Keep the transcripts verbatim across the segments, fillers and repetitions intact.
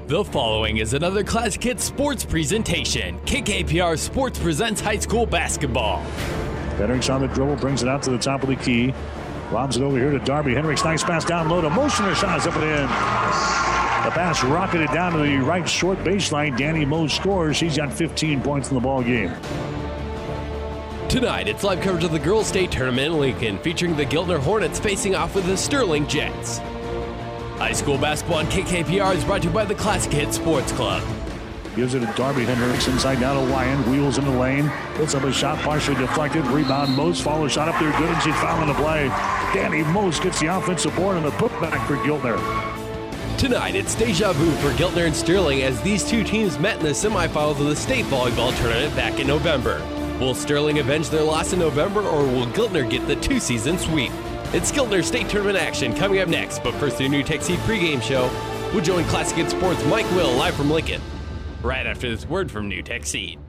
The following is another Classic Hits sports presentation. K K P R Sports presents high school basketball. Hendricks on the dribble, brings it out to the top of the key. Lobs it over here to Darby. Hendricks, nice pass down low to Motioner. Shot is up and in. The pass rocketed down to the right short baseline. Danny Moe scores. He's got fifteen points in the ball game. Tonight, it's live coverage of the Girls State Tournament in Lincoln, featuring the Giltner Hornets facing off with the Sterling Jets. High school basketball on K K P R is brought to you by the Classic Hits Sports Club. Gives it to Darby. Hendricks inside down to Lyon. Wheels in the lane. Puts up a shot, partially deflected. Rebound. Most follow shot up there. Good, and she's fouling the play. Danny Most gets the offensive board and the putback for Giltner. Tonight, it's deja vu for Giltner and Sterling as these two teams met in the semifinals of the state volleyball tournament back in November. Will Sterling avenge their loss in November, or will Giltner get the two-season sweep? It's Giltner State Tournament action coming up next, but first the New Tech Seed pregame show. We'll join Classic Hits Sports' Mike Will live from Lincoln right after this word from New Tech Seed.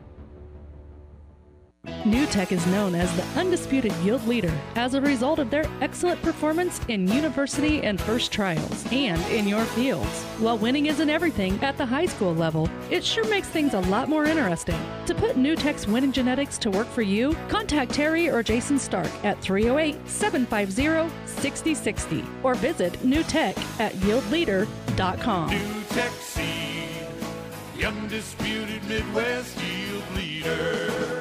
New Tech is known as the undisputed yield leader as a result of their excellent performance in university and first trials and in your fields. While winning isn't everything at the high school level, it sure makes things a lot more interesting. To put New Tech's winning genetics to work for you, contact Terry or Jason Stark at three oh eight, seven five zero, six oh six oh or visit New Tech at yield leader dot com. New Tech Seed, the undisputed Midwest yield leader.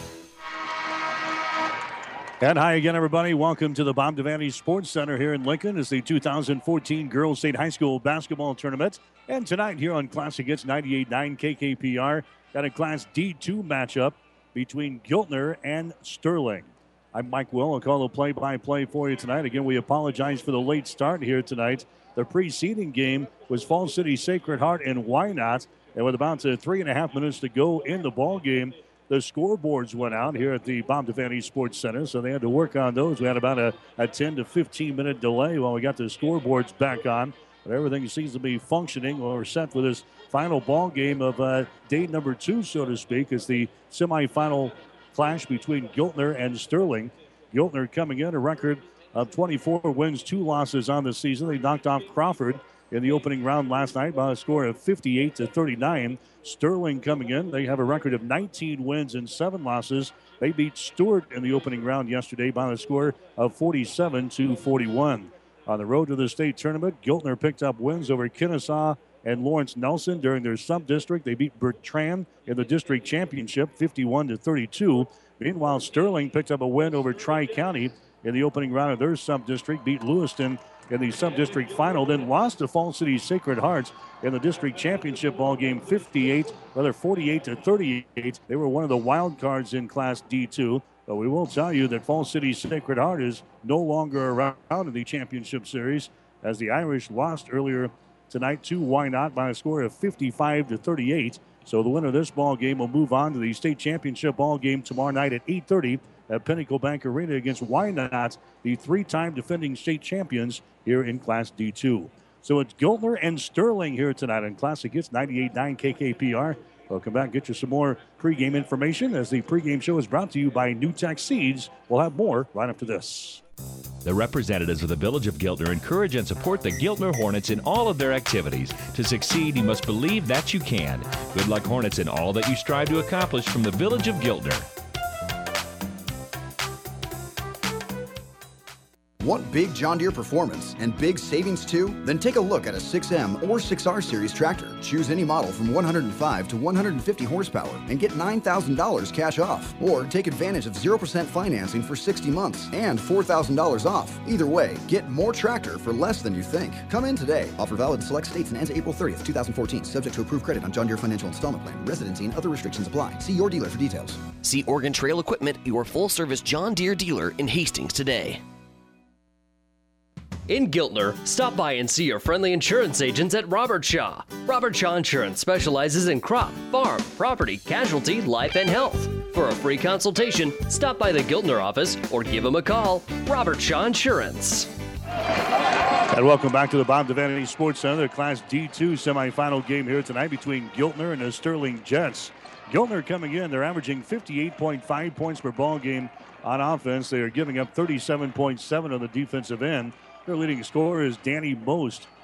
And hi again, everybody. Welcome to the Bob Devaney Sports Center here in Lincoln. It's the two thousand fourteen Girls State High School Basketball Tournament. And tonight here on Classic Hits ninety-eight point nine K K P R, got a Class D two matchup between Giltner and Sterling. I'm Mike Will. I'll call the play-by-play for you tonight. Again, we apologize for the late start here tonight. The preceding game was Falls City Sacred Heart and Wynot. And with about uh, three and a half minutes to go in the ball game, the scoreboards went out here at the Bob Devaney Sports Center, so they had to work on those. We had about a, a ten to fifteen minute delay while we got the scoreboards back on. But everything seems to be functioning or set for this final ball game of uh, day number two, so to speak, is the semifinal clash between Giltner and Sterling. Giltner coming in a record of twenty-four wins, two losses on the season. They knocked off Crawford in the opening round last night by a score of fifty-eight to thirty-nine. Sterling coming in. They have a record of nineteen wins and seven losses. They beat Stewart in the opening round yesterday by a score of forty-seven to forty-one. On the road to the state tournament, Giltner picked up wins over Kennesaw and Lawrence Nelson during their sub-district. They beat Bertrand in the district championship fifty-one to thirty-two. Meanwhile, Sterling picked up a win over Tri-County in the opening round of their sub-district, beat Lewiston in the sub-district final, then lost to Falls City Sacred Hearts in the district championship ball game fifty-eight, rather forty-eight to thirty-eight. They were one of the wild cards in Class D two. But we will tell you that Falls City Sacred Heart is no longer around in the championship series as the Irish lost earlier tonight to Wynot by a score of fifty-five to thirty-eight. So the winner of this ball game will move on to the state championship ball game tomorrow night at eight thirty at Pinnacle Bank Arena against Wynot, the three-time defending state champions here in Class D two. So it's Giltner and Sterling here tonight on Classic Hits ninety-eight point nine K K P R. We'll come back and get you some more pregame information as the pregame show is brought to you by New Tech Seeds. We'll have more right after this. The representatives of the Village of Giltner encourage and support the Giltner Hornets in all of their activities. To succeed, you must believe that you can. Good luck, Hornets, in all that you strive to accomplish from the Village of Giltner. Want big John Deere performance and big savings too? Then take a look at a six M or six R series tractor. Choose any model from one hundred five to one hundred fifty horsepower and get nine thousand dollars cash off. Or take advantage of zero percent financing for sixty months and four thousand dollars off. Either way, get more tractor for less than you think. Come in today. Offer valid in select states and ends April thirtieth, twenty fourteen. Subject to approved credit on John Deere Financial Installment Plan. Residency and other restrictions apply. See your dealer for details. See Oregon Trail Equipment, your full-service John Deere dealer in Hastings today. In Giltner, stop by and see your friendly insurance agents at Robert Shaw. Robert Shaw Insurance specializes in crop, farm, property, casualty, life, and health. For a free consultation, stop by the Giltner office or give them a call. Robert Shaw Insurance. And welcome back to the Bob Devaney Sports Center, the Class D two semifinal game here tonight between Giltner and the Sterling Jets. Giltner coming in, they're averaging fifty-eight point five points per ball game on offense. They are giving up thirty-seven point seven on the defensive end. Their leading scorer is Danny Most.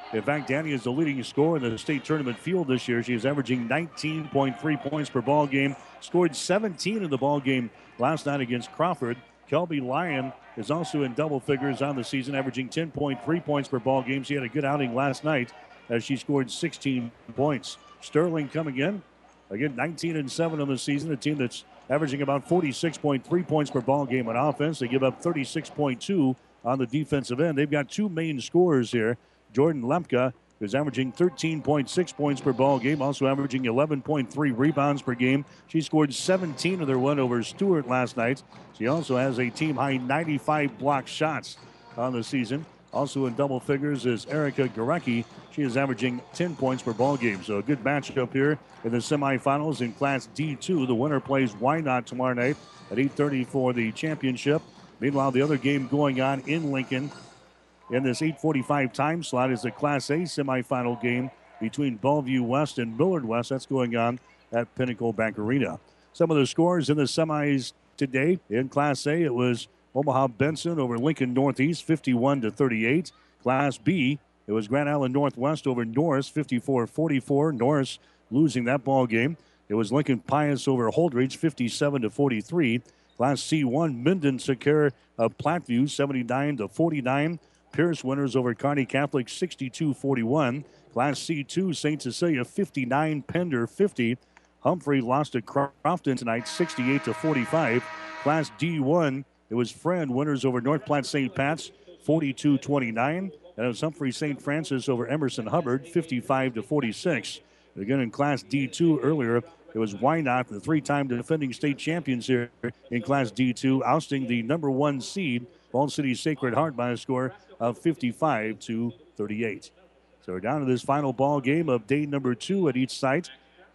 In fact, Danny is the leading scorer in the state tournament field this year. She is averaging nineteen point three points per ball game. Scored seventeen in the ball game last night against Crawford. Kelby Lyon is also in double figures on the season, averaging ten point three points per ball game. She had a good outing last night as she scored sixteen points. Sterling coming in, again, nineteen and seven on the season, a team that's averaging about forty-six point three points per ball game on offense. They give up thirty-six point two on the defensive end. They've got two main scorers here. Jordan Lemke is averaging thirteen point six points per ball game, also averaging eleven point three rebounds per game. She scored seventeen of their win over Stewart last night. She also has a team-high ninety-five block shots on the season. Also in double figures is Erica Gorecki. She is averaging ten points per ball game. So a good matchup here in the semifinals in Class D two. The winner plays Wynot tomorrow night at eight thirty for the championship. Meanwhile, the other game going on in Lincoln in this eight forty-five time slot is the Class A semifinal game between Bellevue West and Millard West. That's going on at Pinnacle Bank Arena. Some of the scores in the semis today in Class A, it was Omaha Benson over Lincoln Northeast, fifty-one to thirty-eight. Class B, it was Grand Island Northwest over Norris, fifty-four forty-four. Norris losing that ball game. It was Lincoln Pius over Holdridge, fifty-seven to forty-three. Class C one, Minden took care of Platteview, seventy-nine to forty-nine. Pierce winners over Kearney Catholic, sixty-two forty-one. Class C two, Saint Cecilia, fifty-nine, Pender, fifty. Humphrey lost to Crofton tonight, sixty-eight to forty-five. Class D one, it was Friend winners over North Platte Saint Pat's, forty-two twenty-nine. And it was Humphrey Saint Francis over Emerson Hubbard, fifty-five to forty-six. Again, in Class D two earlier, it was Wynot, the three-time defending state champions here in Class D two, ousting the number one seed, Ball City Sacred Heart, by a score of fifty-five to thirty-eight. So we're down to this final ball game of day number two at each site,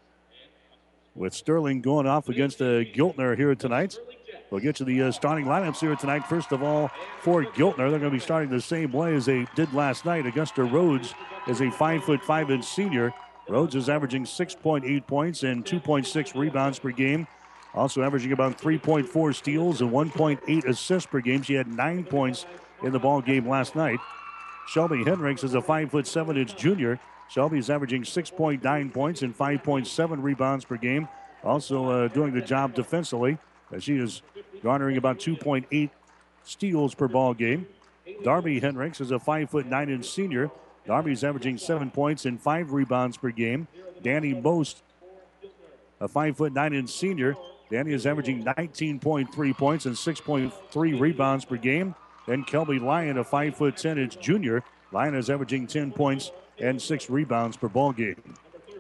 with Sterling going off against uh, Giltner here tonight. We'll get to the uh, starting lineups here tonight. First of all, for Giltner, they're going to be starting the same way as they did last night. Augusta Rhodes is a five foot five inch senior. Rhodes is averaging six point eight points and two point six rebounds per game. Also averaging about three point four steals and one point eight assists per game. She had nine points in the ball game last night. Shelby Hendricks is a five foot seven inch junior. Shelby is averaging six point nine points and five point seven rebounds per game. Also uh, doing the job defensively, as she is garnering about two point eight steals per ball game. Darby Hendricks is a five foot nine inch senior. Darby's averaging seven points and five rebounds per game. Danny Most, a five foot nine inch senior. Danny is averaging nineteen point three points and six point three rebounds per game. Then Kelby Lyon, a five foot ten inch junior. Lyon is averaging ten points and six rebounds per ball game.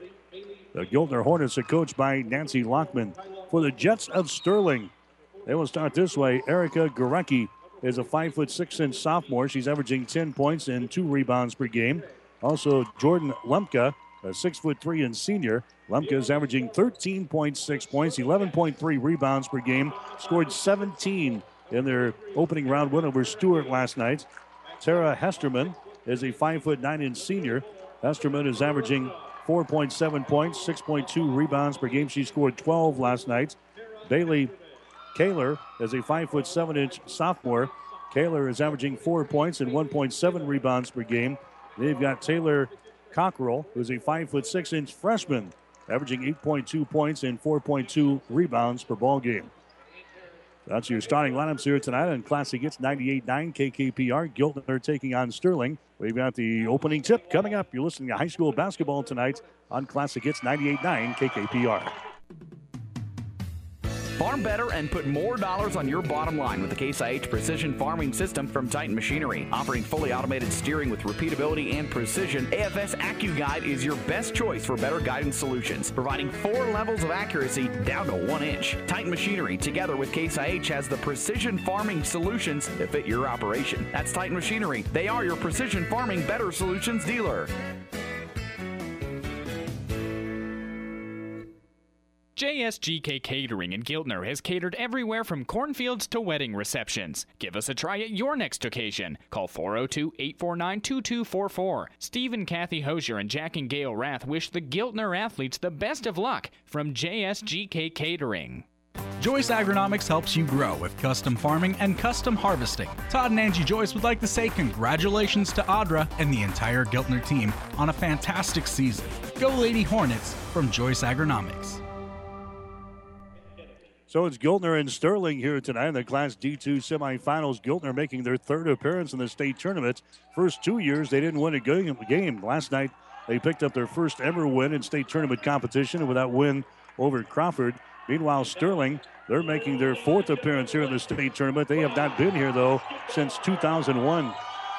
The Giltner Hornets are coached by Nancy Lockman. For the Jets of Sterling, they will start this way. Erica Gorecki is a five foot six inch sophomore. She's averaging ten points and two rebounds per game. Also, Jordan Lemke, a six foot three inch senior. Lemke is averaging thirteen point six points, eleven point three rebounds per game. Scored seventeen in their opening round win over Stewart last night. Tara Hesterman is a five foot nine inch senior. Hesterman is averaging four point seven points, six point two rebounds per game. She scored twelve last night. Bailey Kaler is a five foot seven inch sophomore. Kaler is averaging four points and one point seven rebounds per game. They've got Taylor Cockrell, who's a five foot six inch freshman, averaging eight point two points and four point two rebounds per ball game. That's your starting lineups here tonight on Classic Hits ninety-eight point nine K K P R. Giltner taking on Sterling. We've got the opening tip coming up. You're listening to high school basketball tonight on Classic Hits ninety-eight point nine K K P R. Farm better and put more dollars on your bottom line with the Case I H Precision Farming System from Titan Machinery. Offering fully automated steering with repeatability and precision, A F S AccuGuide is your best choice for better guidance solutions, providing four levels of accuracy down to one inch. Titan Machinery, together with Case I H, has the precision farming solutions that fit your operation. That's Titan Machinery. They are your precision farming better solutions dealer. J S G K Catering in Giltner has catered everywhere from cornfields to wedding receptions. Give us a try at your next occasion. Call four oh two, eight four nine, two two four four. Steve and Kathy Hosier and Jack and Gail Rath wish the Giltner athletes the best of luck from J S G K Catering. Joyce Agronomics helps you grow with custom farming and custom harvesting. Todd and Angie Joyce would like to say congratulations to Audra and the entire Giltner team on a fantastic season. Go Lady Hornets from Joyce Agronomics. So it's Giltner and Sterling here tonight in the Class D two semifinals. Giltner making their third appearance in the state tournament. First two years, they didn't win a game. Last night, they picked up their first ever win in state tournament competition with that win over Crawford. Meanwhile, Sterling, they're making their fourth appearance here in the state tournament. They have not been here, though, since two thousand one.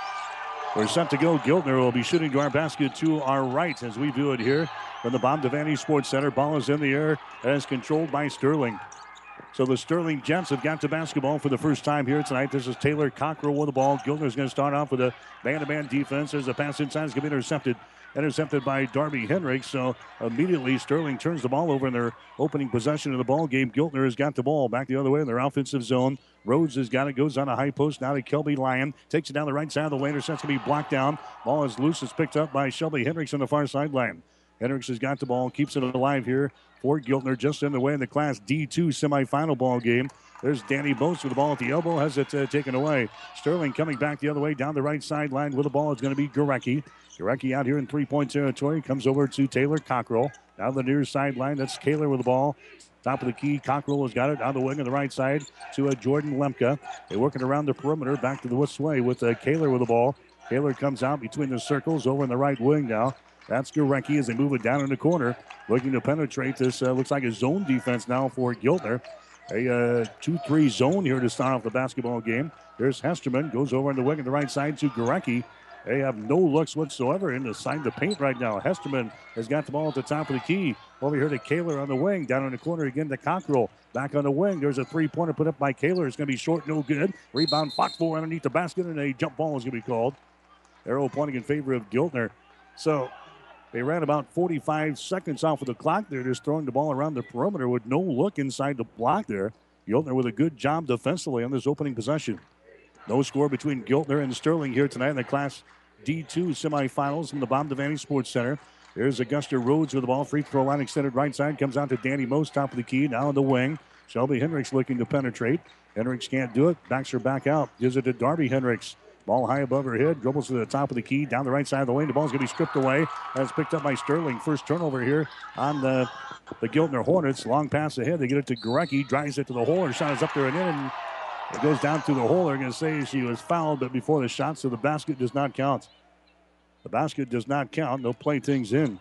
We're set to go. Giltner will be shooting to our basket to our right as we view it here from the Bob Devaney Sports Center. Ball is in the air and is controlled by Sterling. So the Sterling Gents have got to basketball for the first time here tonight. This is Taylor Cockrell with the ball. Giltner's going to start off with a man-to-man defense. There's a pass inside. It's going to be intercepted. Intercepted by Darby Hendricks. So immediately Sterling turns the ball over in their opening possession of the ball game. Giltner has got the ball back the other way in their offensive zone. Rhodes has got it, goes on a high post now to Kelby Lyon. Takes it down the right side of the lane. Intercept's going to be blocked down. Ball is loose. It's picked up by Shelby Hendricks on the far sideline. Hendricks has got the ball, keeps it alive here for Giltner, just in the way in the Class D two semifinal ball game. There's Danny Bose with the ball at the elbow, has it uh, taken away. Sterling coming back the other way down the right sideline with the ball. It's going to be Gorecki. Gorecki out here in three-point territory. Comes over to Taylor Cockrell. Down the near sideline, that's Kaler with the ball. Top of the key, Cockrell has got it on the wing on the right side to uh, Jordan Lemke. They're working around the perimeter, back to the west way with uh, Kaler with the ball. Kaler comes out between the circles over in the right wing now. That's Gorecki as they move it down in the corner. Looking to penetrate this. Uh, looks like a zone defense now for Giltner. A uh, two three zone here to start off the basketball game. There's Hesterman. Goes over on the wing on the right side to Gorecki. They have no looks whatsoever inside the paint right now. Hesterman has got the ball at the top of the key. Over here to Kaler on the wing. Down in the corner again to Cockrell. Back on the wing. There's a three-pointer put up by Kaler. It's going to be short, no good. Rebound, Foxborough underneath the basket, and a jump ball is going to be called. Arrow pointing in favor of Giltner. So they ran about forty-five seconds off of the clock. They're just throwing the ball around the perimeter with no look inside the block there. Giltner with a good job defensively on this opening possession. No score between Giltner and Sterling here tonight in the Class D two semifinals from the Bob Devaney Sports Center. There's Augusta Rhodes with the ball. Free throw line extended right side. Comes out to Danny Most, top of the key. Now in the wing. Shelby Hendricks looking to penetrate. Hendricks can't do it. Backs her back out. Gives it to Darby Hendricks. Ball high above her head. Dribbles to the top of the key. Down the right side of the lane. The ball's going to be stripped away. That's picked up by Sterling. First turnover here on the, the Giltner Hornets. Long pass ahead. They get it to Gorecki. Drives it to the hole. Her shot is up there and in. And it goes down through the hole. They're going to say she was fouled, but before the shot, so the basket does not count. The basket does not count. They'll play things in.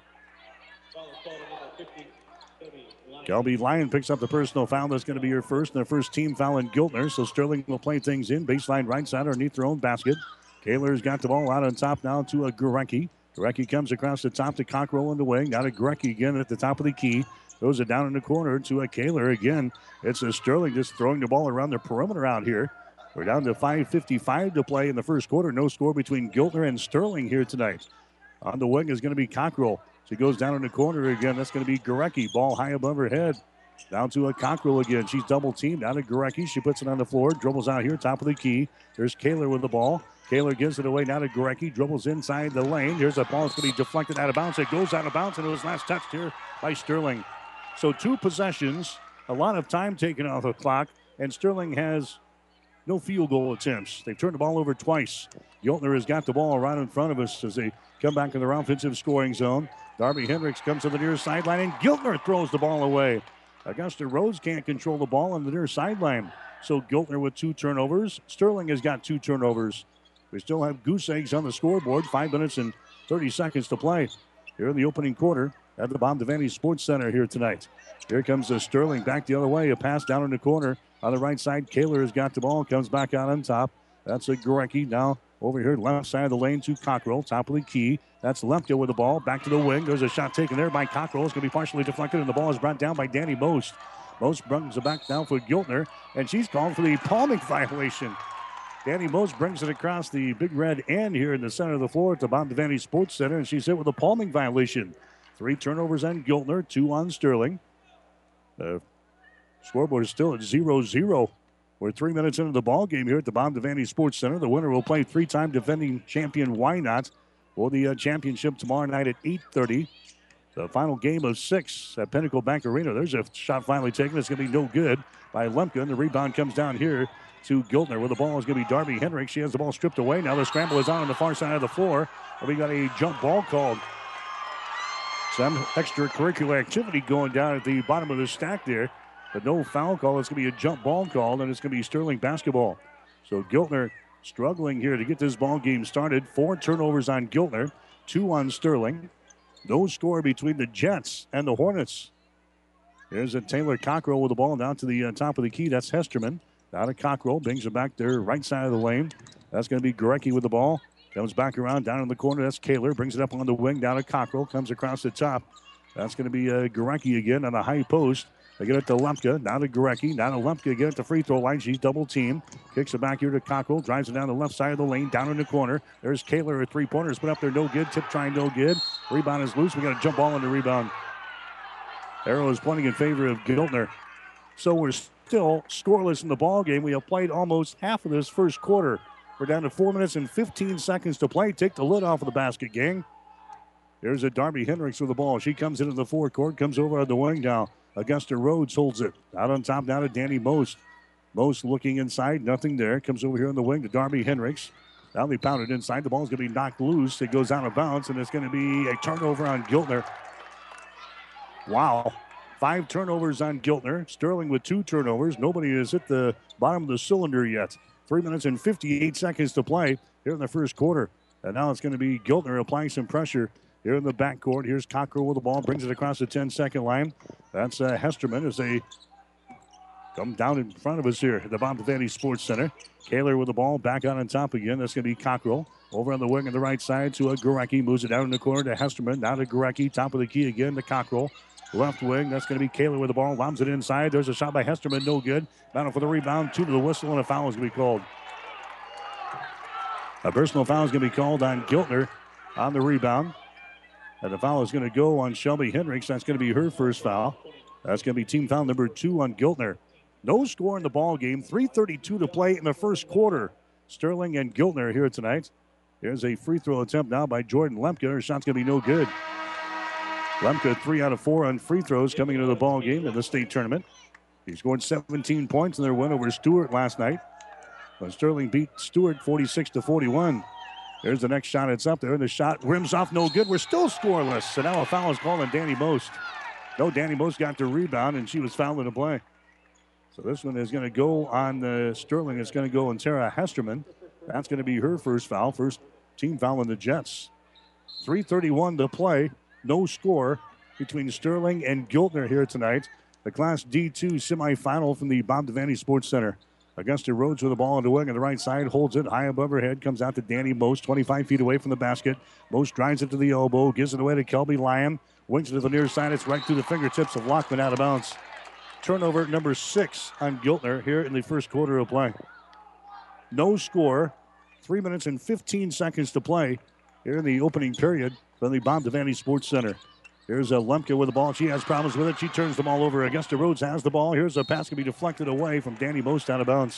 Kelby Lyon picks up the personal foul. That's going to be her first, and their first team foul in Giltner. So Sterling will play things in. Baseline right side underneath their own basket. Kaler's got the ball out on top now to a Gorecki. Gorecki comes across the top to Cockrell in the wing. Now to Gorecki again at the top of the key. Throws it down in the corner to a Kaler again. It's a Sterling just throwing the ball around the perimeter out here. We're down to five fifty-five to play in the first quarter. No score between Giltner and Sterling here tonight. On the wing is going to be Cockrell. She goes down in the corner again. That's going to be Gorecki. Ball high above her head. Down to a Cockrell again. She's double teamed. Down to Gorecki. She puts it on the floor. Dribbles out here, top of the key. There's Kaler with the ball. Kaler gives it away now to Gorecki. Dribbles inside the lane. Here's a ball that's going to be deflected out of bounds. It goes out of bounds, and it was last touched here by Sterling. So two possessions, a lot of time taken off the clock, and Sterling has no field goal attempts. They've turned the ball over twice. Giltner has got the ball right in front of us as they come back in their offensive scoring zone. Darby Hendricks comes to the near sideline, and Giltner throws the ball away. Augusta Rhodes can't control the ball on the near sideline. So Giltner with two turnovers. Sterling has got two turnovers. We still have goose eggs on the scoreboard. Five minutes and thirty seconds to play here in the opening quarter at the Bob Devaney Sports Center here tonight. Here comes the Sterling back the other way. A pass down in the corner. On the right side, Kaler has got the ball. Comes back out on top. That's a Gorecki. Now over here, left side of the lane to Cockrell. Top of the key. That's Lemke with the ball. Back to the wing. There's a shot taken there by Cockrell. It's going to be partially deflected, and the ball is brought down by Danny Most. Most brings it back down for Giltner, and she's called for the palming violation. Danny Most brings it across the big red end here in the center of the floor at the Bob Devaney Sports Center, and she's hit with a palming violation. Three turnovers on Giltner, two on Sterling. The scoreboard is still at zero zero. We're three minutes into the ball game here at the Bob Devaney Sports Center. The winner will play three-time defending champion Wynot for the uh, championship tomorrow night at eight thirty. The final game of six at Pinnacle Bank Arena. There's a shot finally taken. It's going to be no good by Lemke. And the rebound comes down here to Giltner. Where the ball is going to be Darby Hendricks. She has the ball stripped away. Now the scramble is on on the far side of the floor. And we got a jump ball called. Some extracurricular activity going down at the bottom of the stack there. But no foul call. It's going to be a jump ball call, and it's going to be Sterling basketball. So Giltner struggling here to get this ball game started. Four turnovers on Giltner, two on Sterling. No score between the Jets and the Hornets. Here's a Taylor Cockrell with the ball down to the uh, top of the key. That's Hesterman. Down to Cockrell. Brings it back there, right side of the lane. That's going to be Gorecki with the ball. Comes back around, down in the corner. That's Kaler. Brings it up on the wing, down to Cockrell. Comes across the top. That's going to be uh, Gorecki again on the high post. They get it to Lemke. Now to Gorecki. Now to Lemke again at the free throw line. She's double teamed. Kicks it back here to Cockrell. Drives it down the left side of the lane. Down in the corner. There's Kaler. Her three-pointers put up there. No good. Tip trying no good. Rebound is loose. We got a jump ball on the rebound. Arrow is pointing in favor of Giltner. So we're still scoreless in the ball game. We have played almost half of this first quarter. We're down to four minutes and fifteen seconds to play. Take the lid off of the basket, gang. There's a Darby Hendricks with the ball. She comes into the forecourt, comes over on the wing now. Augusta Rhodes holds it. Out on top now to Danny Most. Most looking inside, nothing there. Comes over here on the wing to Darby Hendricks. Now they pounded inside. The ball's going to be knocked loose. It goes out of bounds, and it's going to be a turnover on Giltner. Wow. Five turnovers on Giltner. Sterling with two turnovers. Nobody is at the bottom of the cylinder yet. Three minutes and fifty-eight seconds to play here in the first quarter. And now it's going to be Giltner applying some pressure here in the backcourt. Here's Cockrell with the ball. Brings it across the ten-second line. That's uh, Hesterman as they come down in front of us here at the Bob Devaney Sports Center. Kaler with the ball. Back out on top again. That's going to be Cockrell. Over on the wing on the right side to a Gorecki. Moves it down in the corner to Hesterman. Now to Gorecki. Top of the key again to Cockrell. Left wing, that's going to be Kaler with the ball. Lobs it inside. There's a shot by Hesterman, no good. Battle for the rebound, two to the whistle, and a foul is going to be called. A personal foul is going to be called on Giltner on the rebound. And the foul is going to go on Shelby Hendricks. That's going to be her first foul. That's going to be team foul number two on Giltner. No score in the ball game. three thirty-two to play in the first quarter. Sterling and Giltner here tonight. Here's a free throw attempt now by Jordan Lemke. Her shot's going to be no good. Lemke three out of four on free throws coming into the ball game in the state tournament. He scored seventeen points in their win over Stewart last night. But Sterling beat Stewart forty-six to forty-one. There's the next shot. It's up there. And the shot rims off no good. We're still scoreless. So now a foul is called on Danny Most. No, Danny Most got the rebound, and she was fouled in the play. So this one is going to go on the Sterling. It's going to go on Tara Hesterman. That's going to be her first foul. First team foul on the Jets. three thirty-one to play. No score between Sterling and Giltner here tonight. The Class D two semifinal from the Bob Devaney Sports Center. Augusta Rhodes with the ball on the wing on the right side, holds it high above her head, comes out to Danny Most, twenty-five feet away from the basket. Most drives it to the elbow, gives it away to Kelby Lyon, wings it to the near side. It's right through the fingertips of Lockman, out of bounds. Turnover number six on Giltner here in the first quarter of play. No score. Three minutes and fifteen seconds to play here in the opening period from the Bob Devaney Sports Center. Here's a Lemke with the ball. She has problems with it. She turns them all over. Augusta Rhodes has the ball. Here's a pass to be deflected away from Danny Most, out of bounds.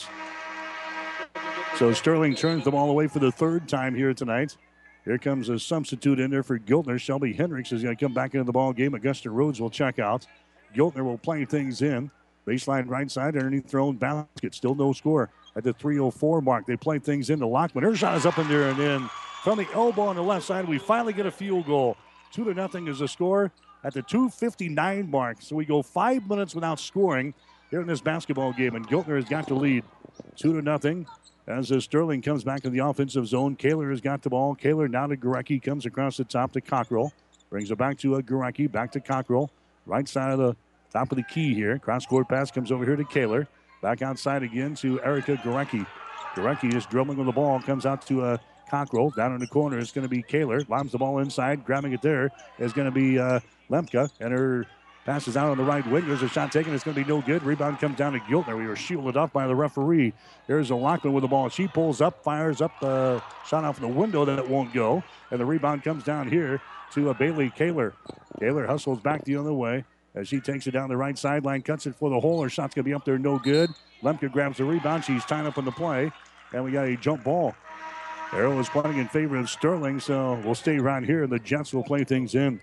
So Sterling turns them all away for the third time here tonight. Here comes a substitute in there for Giltner. Shelby Hendricks is going to come back into the ball game. Augusta Rhodes will check out. Giltner will play things in. Baseline right side underneath their own basket. Still no score at the three oh four mark. They play things into Lockman. Her shot is up in there and in. From the elbow on the left side, we finally get a field goal. Two to nothing is the score at the two fifty-nine mark. So we go five minutes without scoring here in this basketball game, and Giltner has got the lead. Two to nothing as uh, Sterling comes back in the offensive zone. Kaler has got the ball. Kaler now to Gorecki, comes across the top to Cockrell. Brings it back to a Gorecki, back to Cockrell. Right side of the top of the key here. Cross-court pass comes over here to Kaler. Back outside again to Erica Gorecki. Gorecki is dribbling with the ball, comes out to a uh, Cockrell. Down in the corner is going to be Kaler. Lobs the ball inside. Grabbing it there is going to be uh, Lemke. And her passes out on the right wing. There's a shot taken. It's going to be no good. Rebound comes down to Giltner. We were shielded off by the referee. There's a Lockman with the ball. She pulls up, fires up, uh, shot off the window that it won't go. And the rebound comes down here to uh, Bailey Kaler. Kaler hustles back the other way as she takes it down the right sideline, cuts it for the hole. Her shot's going to be up there, no good. Lemke grabs the rebound. She's tied up on the play. And we got a jump ball. Arrow is playing in favor of Sterling, so we'll stay right here, and the Jets will play things in.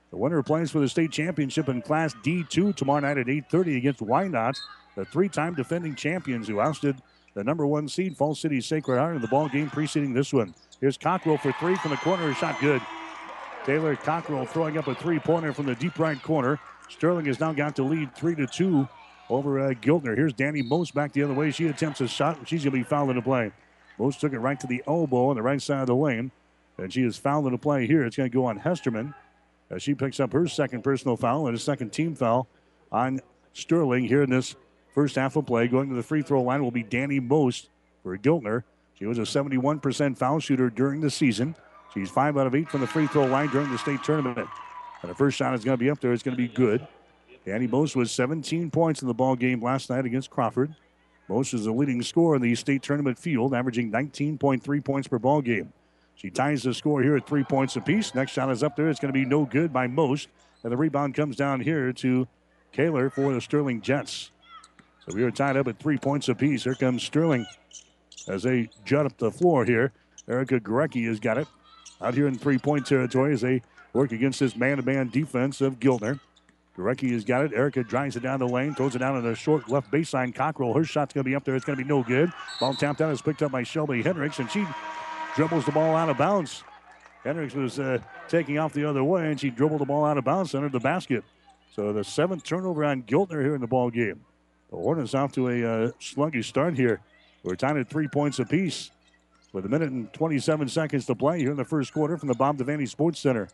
The winner plays for the state championship in Class D two tomorrow night at eight thirty against Wynot, the three-time defending champions who ousted the number one seed, Falls City Sacred Heart, in the ball game preceding this one. Here's Cockrell for three from the corner. Shot good. Taylor Cockrell throwing up a three-pointer from the deep right corner. Sterling has now got the lead three to two over uh, Giltner. Here's Danny Most back the other way. She attempts a shot, and she's going to be fouled in the play. Most took it right to the elbow on the right side of the lane, and she is fouled in the play here. It's going to go on Hesterman as she picks up her second personal foul and a second team foul on Sterling here in this first half of play. Going to the free throw line will be Danny Most for Giltner. She was a seventy-one percent foul shooter during the season. She's five out of eight from the free throw line during the state tournament. And the first shot is going to be up there. It's going to be good. Danny Most was seventeen points in the ball game last night against Crawford. Most is the leading scorer in the state tournament field, averaging nineteen point three points per ball game. She ties the score here at three points apiece. Next shot is up there. It's going to be no good by Most. And the rebound comes down here to Kaler for the Sterling Jets. So we are tied up at three points apiece. Here comes Sterling as they jut up the floor here. Erica Gorecki has got it out here in three-point territory as they work against this man-to-man defense of Giltner. Gorecki has got it. Erica drives it down the lane, throws it down on the short left baseline. Cockrell, her shot's going to be up there. It's going to be no good. Ball tapped out is picked up by Shelby Hendricks, and she dribbles the ball out of bounds. Hendricks was uh, taking off the other way, and she dribbled the ball out of bounds under the basket. So the seventh turnover on Giltner here in the ball game. The Hornets off to a uh, sluggish start here. We're tied at three points apiece with a minute and twenty-seven seconds to play here in the first quarter from the Bob Devaney Sports Center.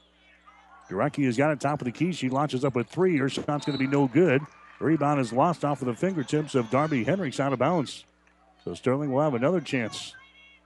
Gorecki has got it top of the key. She launches up with three. Her shot's going to be no good. The rebound is lost off of the fingertips of Darby Hendricks out of bounds. So Sterling will have another chance.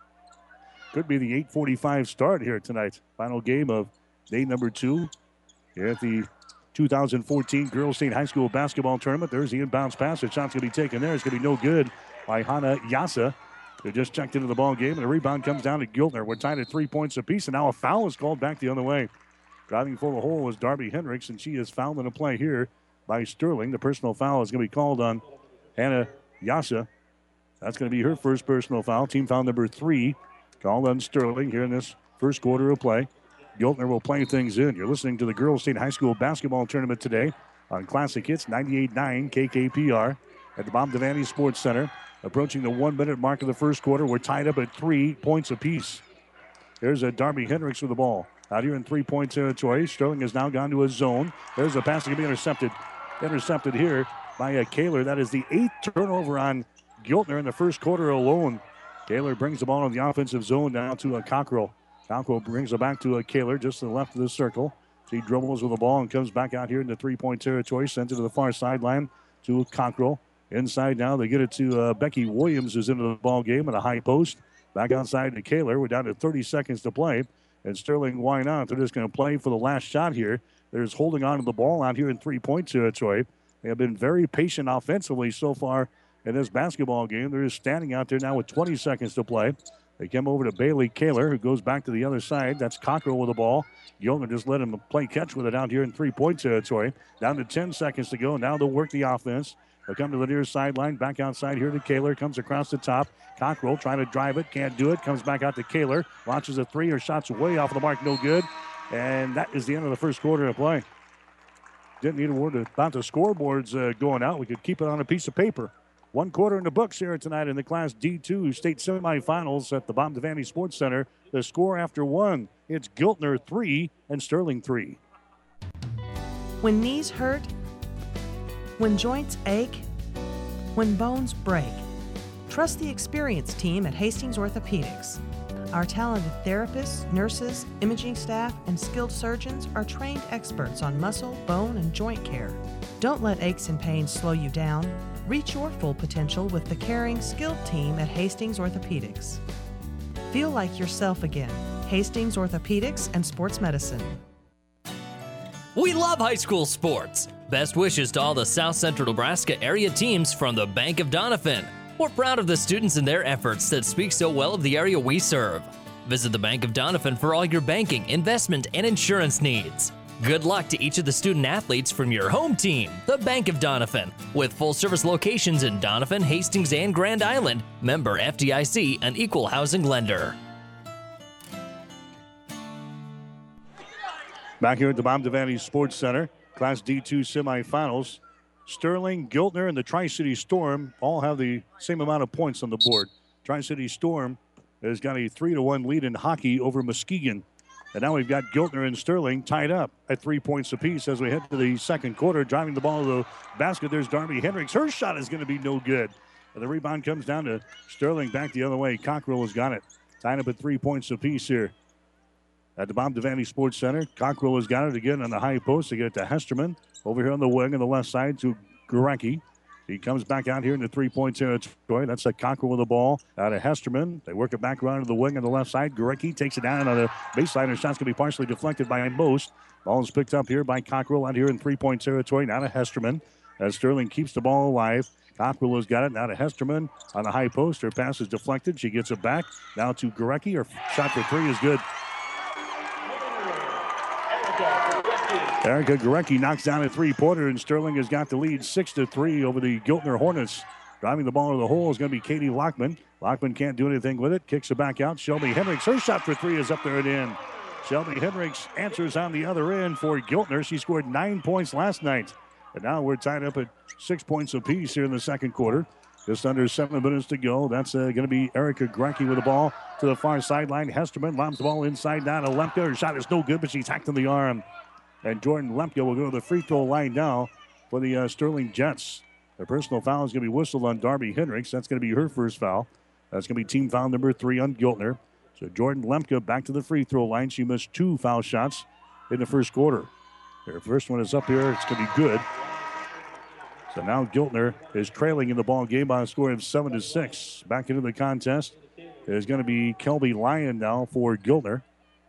Could be the eight forty-five start here tonight. Final game of day number two here at the two thousand fourteen Girls State High School Basketball Tournament. There's the inbounds pass. The shot's going to be taken there. It's going to be no good by Hana Yasa. They just checked into the ball game, and the rebound comes down to Giltner. We're tied at three points apiece, and now a foul is called back the other way. Driving for the hole was Darby Hendricks, and she is fouled in a play here by Sterling. The personal foul is going to be called on Hana Yasa. That's going to be her first personal foul. Team foul number three called on Sterling here in this first quarter of play. Giltner will play things in. You're listening to the Girls State High School Basketball Tournament today on Classic Hits ninety-eight point nine K K P R at the Bob Devaney Sports Center. Approaching the one-minute mark of the first quarter, we're tied up at three points apiece. There's a Darby Hendricks with the ball. Out here in three-point territory, Sterling has now gone to a zone. There's a pass that can be intercepted. Intercepted here by a Kaler. That is the eighth turnover on Giltner in the first quarter alone. Kaler brings the ball in the offensive zone down to a Cockrell. Cockrell brings it back to a Kaler just to the left of the circle. She dribbles with the ball and comes back out here in the three-point territory. Sends it to the far sideline to Cockrell. Inside now, they get it to uh, Becky Williams, who's into the ball game at a high post. Back outside to Kaler. We're down to thirty seconds to play. And Sterling, why not? They're just going to play for the last shot here. They're just holding on to the ball out here in three-point territory. They have been very patient offensively so far in this basketball game. They're just standing out there now with twenty seconds to play. They come over to Bailey Kaler, who goes back to the other side. That's Cockrell with the ball. Giltner just let him play catch with it out here in three-point territory. Down to ten seconds to go. Now they'll work the offense. They'll come to the near sideline. Back outside here to Kaler. Comes across the top. Cockrell trying to drive it. Can't do it. Comes back out to Kaler. Launches a three. Her shot's way off the mark. No good. And that is the end of the first quarter of play. Didn't need a word about the scoreboards uh, going out. We could keep it on a piece of paper. One quarter in the books here tonight in the Class D two state semifinals at the Bob Devaney Sports Center. The score after one, it's Giltner three and Sterling three. When knees hurt, when joints ache, when bones break, trust the experienced team at Hastings Orthopedics. Our talented therapists, nurses, imaging staff, and skilled surgeons are trained experts on muscle, bone, and joint care. Don't let aches and pains slow you down. Reach your full potential with the caring, skilled team at Hastings Orthopedics. Feel like yourself again. Hastings Orthopedics and Sports Medicine. We love high school sports. Best wishes to all the South Central Nebraska area teams from the Bank of Doniphan. We're proud of the students and their efforts that speak so well of the area we serve. Visit the Bank of Doniphan for all your banking, investment, and insurance needs. Good luck to each of the student athletes from your home team, the Bank of Doniphan, with full-service locations in Doniphan, Hastings, and Grand Island. Member F D I C, an equal housing lender. Back here at the Bob Devaney Sports Center, Class D two semifinals. Sterling, Giltner, and the Tri-City Storm all have the same amount of points on the board. Tri-City Storm has got a three to one lead in hockey over Muskegon. And now we've got Giltner and Sterling tied up at three points apiece as we head to the second quarter. Driving the ball to the basket, there's Darby Hendricks. Her shot is going to be no good. And the rebound comes down to Sterling back the other way. Cockrell has got it. Tied up at three points apiece here. At the Bob Devaney Sports Center, Cockrell has got it again on the high post. They get it to Hesterman. Over here on the wing on the left side to Gorecki. He comes back out here in the three-point territory. That's a Cockrell with the ball out of Hesterman. They work it back around to the wing on the left side. Gorecki takes it down on the baseline. Her shot's going to be partially deflected by Most. Ball is picked up here by Cockrell out here in three-point territory. Now to Hesterman as Sterling keeps the ball alive. Cockrell has got it. Now to Hesterman on the high post. Her pass is deflected. She gets it back. Now to Gorecki. Her shot for three is good. Erica Gorecki knocks down a three-pointer, and Sterling has got the lead six to three over the Giltner Hornets. Driving the ball to the hole is going to be Katie Lockman. Lockman can't do anything with it. Kicks it back out. Shelby Hendricks. Her shot for three is up there and in. Shelby Hendricks answers on the other end for Giltner. She scored nine points last night. And now we're tied up at six points apiece here in the second quarter. Just under seven minutes to go. That's uh, going to be Erica Gorecki with the ball to the far sideline. Hesterman lobs the ball inside down to Lemke. Her shot is no good, but she's hacked in the arm. And Jordan Lemke will go to the free throw line now for the uh, Sterling Jets. Their personal foul is going to be whistled on Darby Hendricks. That's going to be her first foul. That's going to be team foul number three on Giltner. So Jordan Lemke back to the free throw line. She missed two foul shots in the first quarter. Her first one is up here. It's going to be good. So now Giltner is trailing in the ball game by a score of seven to six. Back into the contest is going to be Kelby Lyon now for Giltner.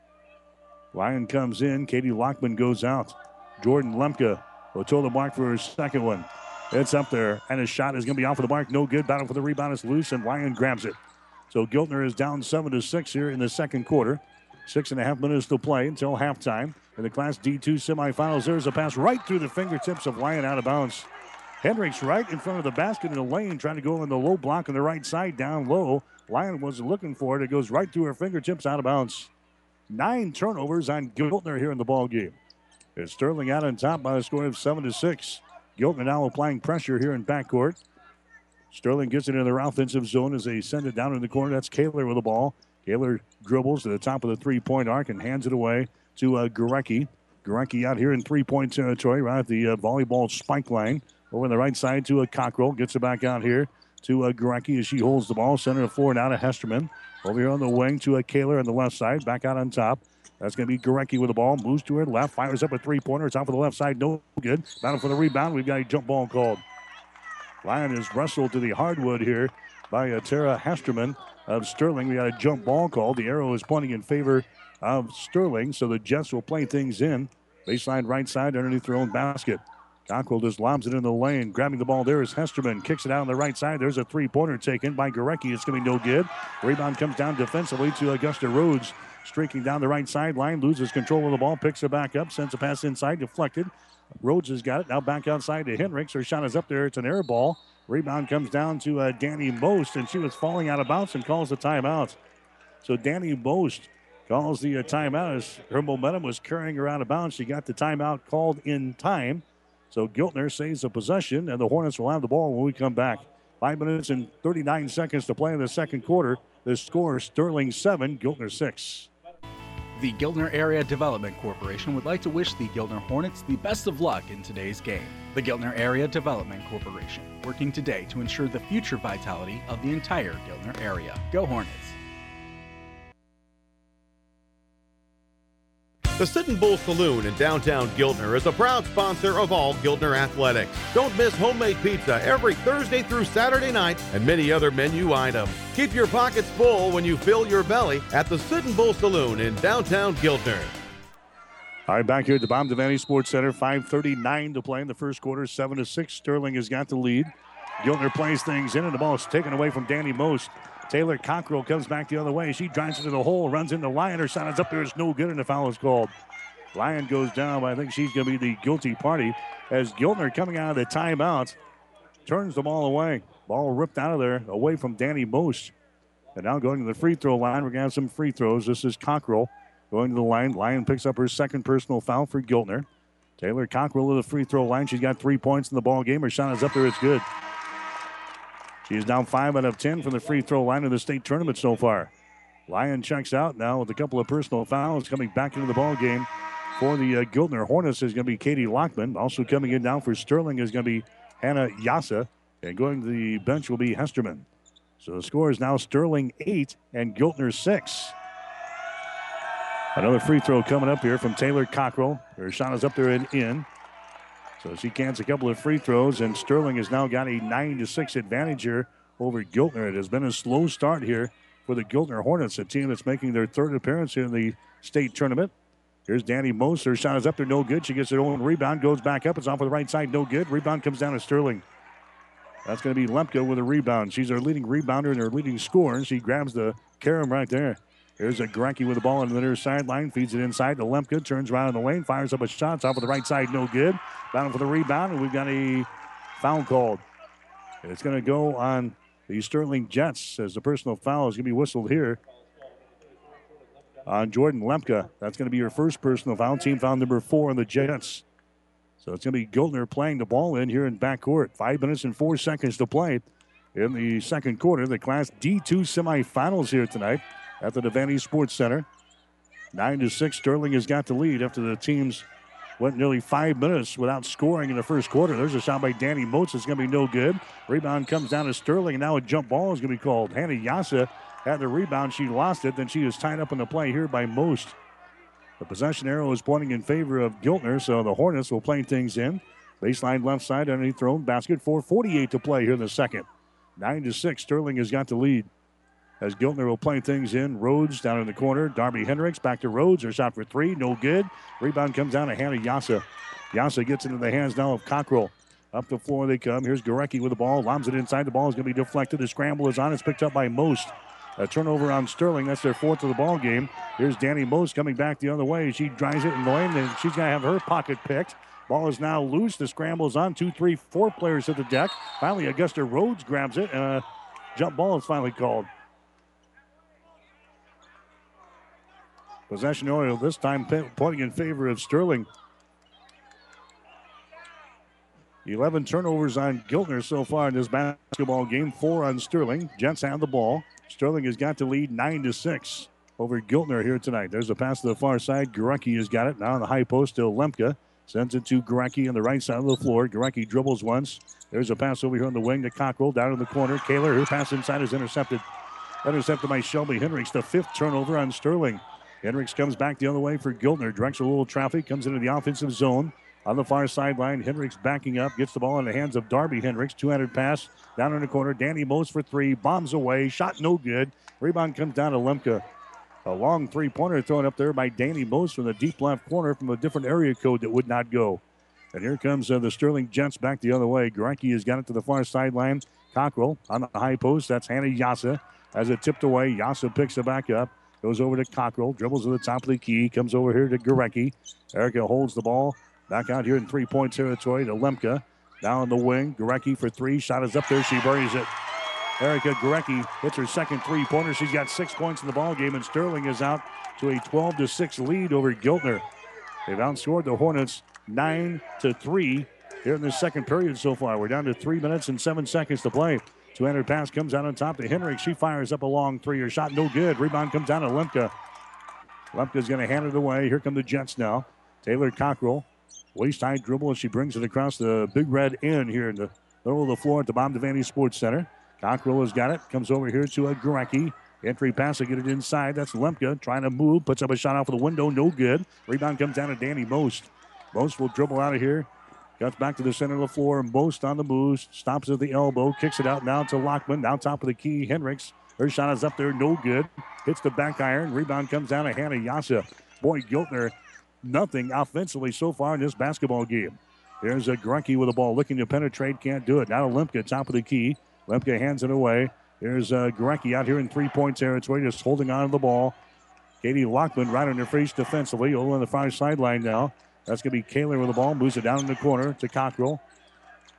Lyon comes in. Katie Lockman goes out. Jordan Lemke will toe the mark for her second one. It's up there, and his shot is going to be off of the mark. No good. Battle for the rebound is loose, and Lyon grabs it. So Giltner is down seven to six here in the second quarter. Six and a half minutes to play until halftime. In the Class D two semifinals, there's a pass right through the fingertips of Lyon out of bounds. Hendricks right in front of the basket in the lane, trying to go in the low block on the right side, down low. Lyon wasn't looking for it. It goes right through her fingertips, out of bounds. Nine turnovers on Giltner here in the ball game. It's Sterling out on top by a score of seven to six. Giltner now applying pressure here in backcourt. Sterling gets it in their offensive zone as they send it down in the corner. That's Kaler with the ball. Kaler dribbles to the top of the three-point arc and hands it away to uh, Gorecki. Gorecki out here in three-point territory, right at the uh, volleyball spike line. Over on the right side to a Cockrell. Gets it back out here to a Gorecki as she holds the ball. Center of four now to Hesterman. Over here on the wing to a Kaler on the left side. Back out on top. That's going to be Gorecki with the ball. Moves to her left. Fires up a three-pointer. It's out for the left side. No good. Battle for the rebound. We've got a jump ball called. Lyon is wrestled to the hardwood here by uh, Tara Hesterman of Sterling. We got a jump ball called. The arrow is pointing in favor of Sterling, so the Jets will play things in. Baseline right side underneath their own basket. Cockrell just lobs it in the lane. Grabbing the ball there is Hesterman. Kicks it out on the right side. There's a three-pointer taken by Gorecki. It's going to be no good. Rebound comes down defensively to Augusta Rhodes. Streaking down the right sideline. Loses control of the ball. Picks it back up. Sends a pass inside. Deflected. Rhodes has got it. Now back outside to Hendricks. Her shot is up there. It's an air ball. Rebound comes down to uh, Danny Most, and she was falling out of bounds and calls the timeout. So Danny Most calls the uh, timeout as her momentum was carrying her out of bounds. She got the timeout called in time. So Giltner saves the possession, and the Hornets will have the ball when we come back. Five minutes and thirty-nine seconds to play in the second quarter. The score, Sterling seven, Giltner six. The Giltner Area Development Corporation would like to wish the Giltner Hornets the best of luck in today's game. The Giltner Area Development Corporation, working today to ensure the future vitality of the entire Giltner area. Go Hornets! The Sittin' Bull Saloon in downtown Giltner is a proud sponsor of all Giltner athletics. Don't miss homemade pizza every Thursday through Saturday night and many other menu items. Keep your pockets full when you fill your belly at the Sittin' Bull Saloon in downtown Giltner. All right, back here at the Bob Devaney Sports Center, five thirty-nine to play in the first quarter, seven to six. Sterling has got the lead. Giltner plays things in, and the ball is taken away from Danny Most. Taylor Cockrell comes back the other way. She drives into the hole, runs into Lyon. Her shot is up there. It's no good, and the foul is called. Lyon goes down, but I think she's going to be the guilty party as Giltner, coming out of the timeout, turns the ball away. Ball ripped out of there, away from Danny Most. And now going to the free throw line. We're going to have some free throws. This is Cockrell going to the line. Lyon picks up her second personal foul for Giltner. Taylor Cockrell to the free throw line. She's got three points in the ball game. Her shot is up there. It's good. She is down five out of ten from the free throw line in the state tournament so far. Lyon checks out now with a couple of personal fouls coming back into the ball game. For the uh, Giltner Hornets is going to be Katie Lockman. Also coming in now for Sterling is going to be Hannah Yassa. And going to the bench will be Hesterman. So the score is now Sterling eight and Giltner six. Another free throw coming up here from Taylor Cockrell. Her shot is up there and in. So she cans a couple of free throws, and Sterling has now got a nine to six advantage here over Giltner. It has been a slow start here for the Giltner Hornets, a team that's making their third appearance here in the state tournament. Here's Danny Most. Her shot is up there, no good. She gets her own rebound, goes back up. It's off of the right side, no good. Rebound comes down to Sterling. That's going to be Lemke with a rebound. She's our leading rebounder and our leading scorer, and she grabs the carom right there. Here's a Gorecki with the ball on the near sideline, feeds it inside to Lemke, turns around in the lane, fires up a shot. It's off of the right side, no good. Bound for the rebound, and we've got a foul called. It's going to go on the Sterling Jets as the personal foul is going to be whistled here on Jordan Lemke. That's going to be her first personal foul. Team foul number four on the Jets. So it's going to be Giltner playing the ball in here in backcourt. Five minutes and four seconds to play in the second quarter. The Class D two semifinals here tonight at the Devaney Sports Center. Nine to six, Sterling has got the lead after the teams went nearly five minutes without scoring in the first quarter. There's a shot by Danny Motes. It's going to be no good. Rebound comes down to Sterling, and now a jump ball is going to be called. Hannah Yassa had the rebound. She lost it. Then she was tied up in the play here by Most. The possession arrow is pointing in favor of Giltner, so the Hornets will play things in. Baseline left side underneath their own basket. four forty-eight to play here in the second. Nine to six, Sterling has got the lead. As Giltner will play things in. Rhodes down in the corner. Darby Hendricks back to Rhodes. Her shot for three. No good. Rebound comes down to Hannah Yassa. Yassa gets into the hands now of Cockrell. Up the floor they come. Here's Gorecki with the ball. Lobs it inside. The ball is going to be deflected. The scramble is on. It's picked up by Most. A turnover on Sterling. That's their fourth of the ball game. Here's Danny Most coming back the other way. She drives it in the lane, and she's going to have her pocket picked. Ball is now loose. The scramble is on. Two, three, four players at the deck. Finally, Augusta Rhodes grabs it, and a jump ball is finally called. Possession oil this time pointing in favor of Sterling. eleven turnovers on Giltner so far in this basketball game. Four on Sterling. Jets have the ball. Sterling has got to lead nine to six over Giltner here tonight. There's a pass to the far side. Gorecki has got it. Now on the high post to Lemke. Sends it to Gorecki on the right side of the floor. Gorecki dribbles once. There's a pass over here on the wing to Cockrell. Down in the corner. Kaler, her pass inside is intercepted. Intercepted by Shelby Hendricks. The fifth turnover on Sterling. Hendricks comes back the other way for Giltner. Directs a little traffic. Comes into the offensive zone. On the far sideline, Hendricks backing up. Gets the ball in the hands of Darby Hendricks. two-handed pass down in the corner. Danny Most for three. Bombs away. Shot no good. Rebound comes down to Lemke. A long three-pointer thrown up there by Danny Most from the deep left corner from a different area code that would not go. And here comes uh, the Sterling Jets back the other way. Gorecki has got it to the far sideline. Cockrell on the high post. That's Hannah Yassa. As it tipped away, Yassa picks it back up. Goes over to Cockrell. Dribbles to the top of the key. Comes over here to Gorecki. Erica holds the ball. Back out here in three-point territory to Lemke. Down on the wing. Gorecki for three. Shot is up there. She buries it. Erica Gorecki hits her second three-pointer. She's got six points in the ball game, and Sterling is out to a twelve to six lead over Giltner. They've outscored the Hornets nine to three here in the second period so far. We're down to three minutes and seven seconds to play. two-handed pass comes out on top to Hendricks. She fires up a long three. Her shot no good. Rebound comes down to Lemke. Lemke's going to hand it away. Here come the Jets now. Taylor Cockrell. Waist-high dribble as she brings it across the Big Red end here in the middle of the floor at the Bob Devaney Sports Center. Cockrell has got it. Comes over here to a Gorecki. Entry pass to get it inside. That's Lemke trying to move. Puts up a shot off of the window. No good. Rebound comes down to Danny Most. Most will dribble out of here. Cuts back to the center of the floor. Most on the move. Stops at the elbow. Kicks it out now to Lockman. Down top of the key. Hendricks. Her shot is up there. No good. Hits the back iron. Rebound comes down to Hannah Yassa. Boy, Giltner, nothing offensively so far in this basketball game. There's a Gorecki with the ball. Looking to penetrate. Can't do it. Now to Lemke. Top of the key. Lemke hands it away. There's uh, Gorecki out here in three-point territory, just holding on to the ball. Katie Lockman right on her face defensively. Over on the far sideline now. That's going to be Kaler with the ball. Moves it down in the corner to Cockrell.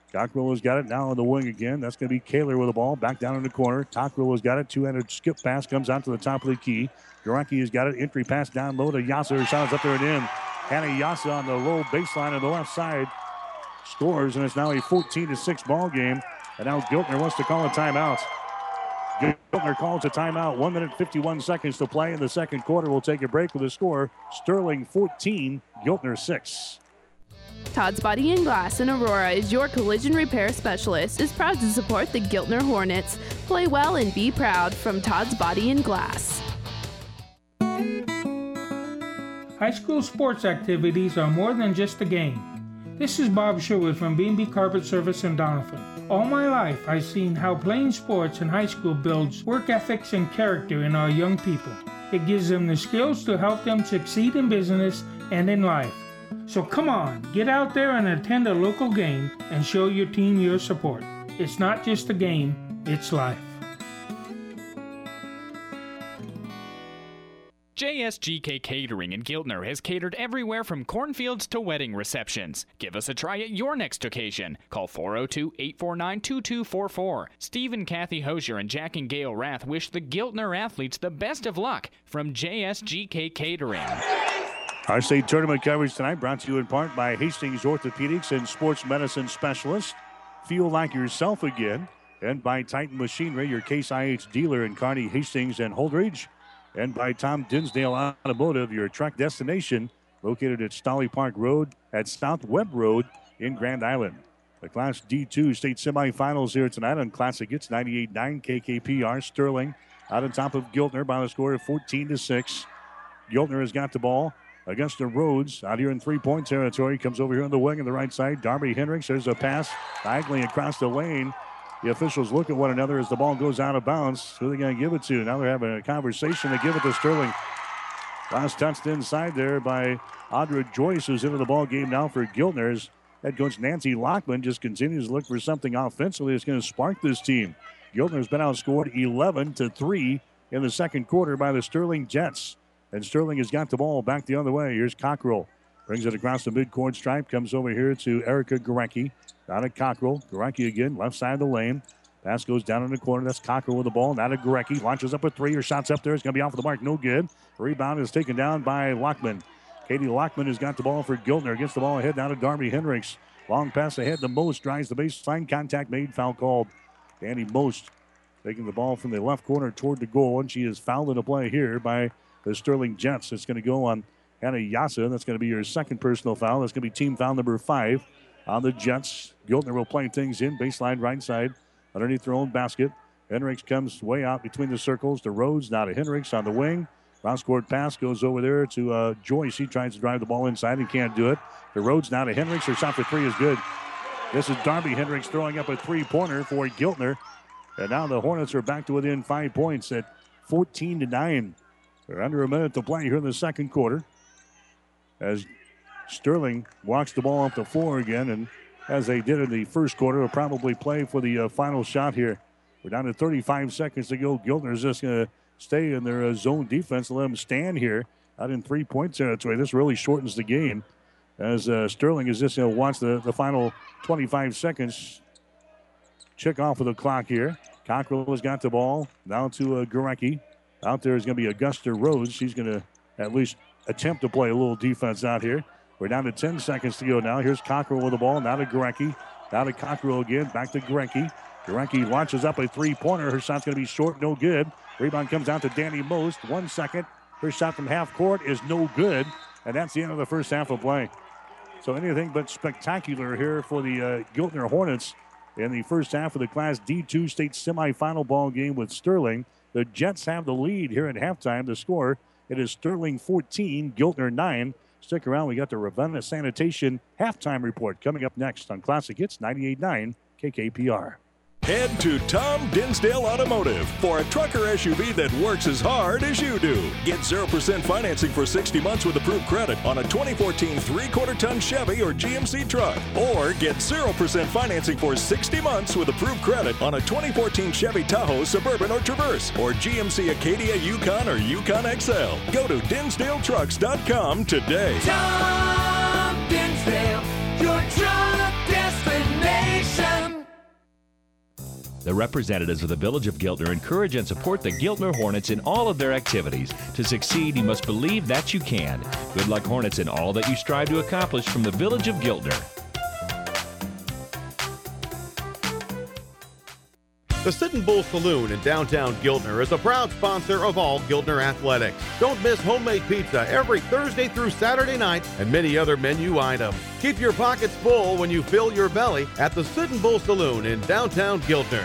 Cockrell has got it now on the wing again. That's going to be Kaler with the ball. Back down in the corner. Cockrell has got it. Two-handed skip pass comes out to the top of the key. Garecki has got it. Entry pass down low to Yasa. Her shot is up there and in. Hannah Yasa on the low baseline on the left side scores, and it's now a fourteen to six ball game. And now Giltner wants to call a timeout. Giltner calls a timeout. one minute fifty-one seconds to play in the second quarter. We'll take a break with the score. Sterling fourteen, Giltner six. Todd's Body and Glass in Aurora is your collision repair specialist. Is proud to support the Giltner Hornets. Play well and be proud from Todd's Body and Glass. High school sports activities are more than just a game. This is Bob Sherwood from B and B Carpet Service in Doniphan. All my life, I've seen how playing sports in high school builds work ethics and character in our young people. It gives them the skills to help them succeed in business and in life. So come on, get out there and attend a local game and show your team your support. It's not just a game, it's life. J S G K Catering in Giltner has catered everywhere from cornfields to wedding receptions. Give us a try at your next occasion. Call four oh two, eight four nine, two two four four. Steve and Kathy Hosier and Jack and Gail Rath wish the Giltner athletes the best of luck from J S G K Catering. Our state tournament coverage tonight brought to you in part by Hastings Orthopedics and Sports Medicine Specialist. Feel like yourself again. And by Titan Machinery, your Case I H dealer in Kearney, Hastings, and Holdridge. And by Tom Dinsdale Automotive, your truck destination, located at Stolly Park Road at South Webb Road in Grand Island. The Class D two state semifinals here tonight on Classic Hits ninety-eight nine K K P R. Sterling out on top of Giltner by the score of fourteen to six. Giltner has got the ball against the Rhodes out here in three-point territory. Comes over here on the wing on the right side. Darby Hendricks, there's a pass diagonally across the lane. The officials look at one another as the ball goes out of bounds. Who are they going to give it to? Now they're having a conversation. They give it to Sterling. Last touched inside there by Audra Joyce, who's into the ball game now for Giltner's. Head coach Nancy Lockman just continues to look for something offensively that's going to spark this team. Giltner's been outscored eleven to three in the second quarter by the Sterling Jets. And Sterling has got the ball back the other way. Here's Cockrell. Brings it across the midcourt stripe. Comes over here to Erica Garecki. Down at Cockrell. Garecki again, left side of the lane. Pass goes down in the corner. That's Cockrell with the ball. Now to Garecki. Launches up a three. Her shot's up there. It's going to be off the mark. No good. Rebound is taken down by Lockman. Katie Lockman has got the ball for Giltner. Gets the ball ahead down to Darby Hendricks. Long pass ahead to Most. Drives the baseline. Contact made. Foul called. Danny Most taking the ball from the left corner toward the goal. And she is fouled in the play here by the Sterling Jets. It's going to go on Hannah Yasa. That's going to be your second personal foul. That's going to be team foul number five on the Jets. Giltner will play things in. Baseline right side underneath their own basket. Hendricks comes way out between the circles to Rhodes. Now to Hendricks on the wing. Cross-court pass goes over there to uh, Joyce. He tries to drive the ball inside and can't do it. To Rhodes now to Hendricks. Her shot for three is good. This is Darby Hendricks throwing up a three-pointer for Giltner. And now the Hornets are back to within five points at fourteen to nine. They're under a minute to play here in the second quarter. As Sterling walks the ball up the floor again, and as they did in the first quarter, will probably play for the uh, final shot here. We're down to thirty-five seconds to go. Giltner's just going to stay in their uh, zone defense and let them stand here out in three-point territory. This really shortens the game as uh, Sterling is just going to watch the, the final twenty-five seconds. Check off of the clock here. Cockrell has got the ball. Now to uh, Garecki. Out there is going to be Augusta Rhodes. She's going to at least attempt to play a little defense out here. We're down to ten seconds to go now. Here's Cockrell with the ball. Now to Garecki. Now to Cockrell again. Back to Garecki. Garecki launches up a three-pointer. Her shot's going to be short, no good. Rebound comes out to Danny Most. One second. Her shot from half court is no good. And that's the end of the first half of play. So anything but spectacular here for the uh, Giltner Hornets in the first half of the Class D two state semifinal ball game with Sterling. The Jets have the lead here at halftime. The score, it is Sterling fourteen, Giltner nine. Stick around. We got the Ravenna Sanitation halftime report coming up next on Classic Hits ninety-eight nine K K P R. Head to Tom Dinsdale Automotive for a truck or S U V that works as hard as you do. Get zero percent financing for sixty months with approved credit on a twenty fourteen three-quarter ton Chevy or G M C truck. Or get zero percent financing for sixty months with approved credit on a twenty fourteen Chevy Tahoe, Suburban, or Traverse, or G M C Acadia, Yukon, or Yukon X L. Go to Dinsdale Trucks dot com today. Tom Dinsdale, your truck destination. The representatives of the Village of Giltner encourage and support the Giltner Hornets in all of their activities. To succeed, you must believe that you can. Good luck, Hornets, in all that you strive to accomplish from the Village of Giltner. The Sitting Bull Saloon in downtown Giltner is a proud sponsor of all Giltner athletics. Don't miss homemade pizza every Thursday through Saturday night and many other menu items. Keep your pockets full when you fill your belly at the Sitting Bull Saloon in downtown Giltner.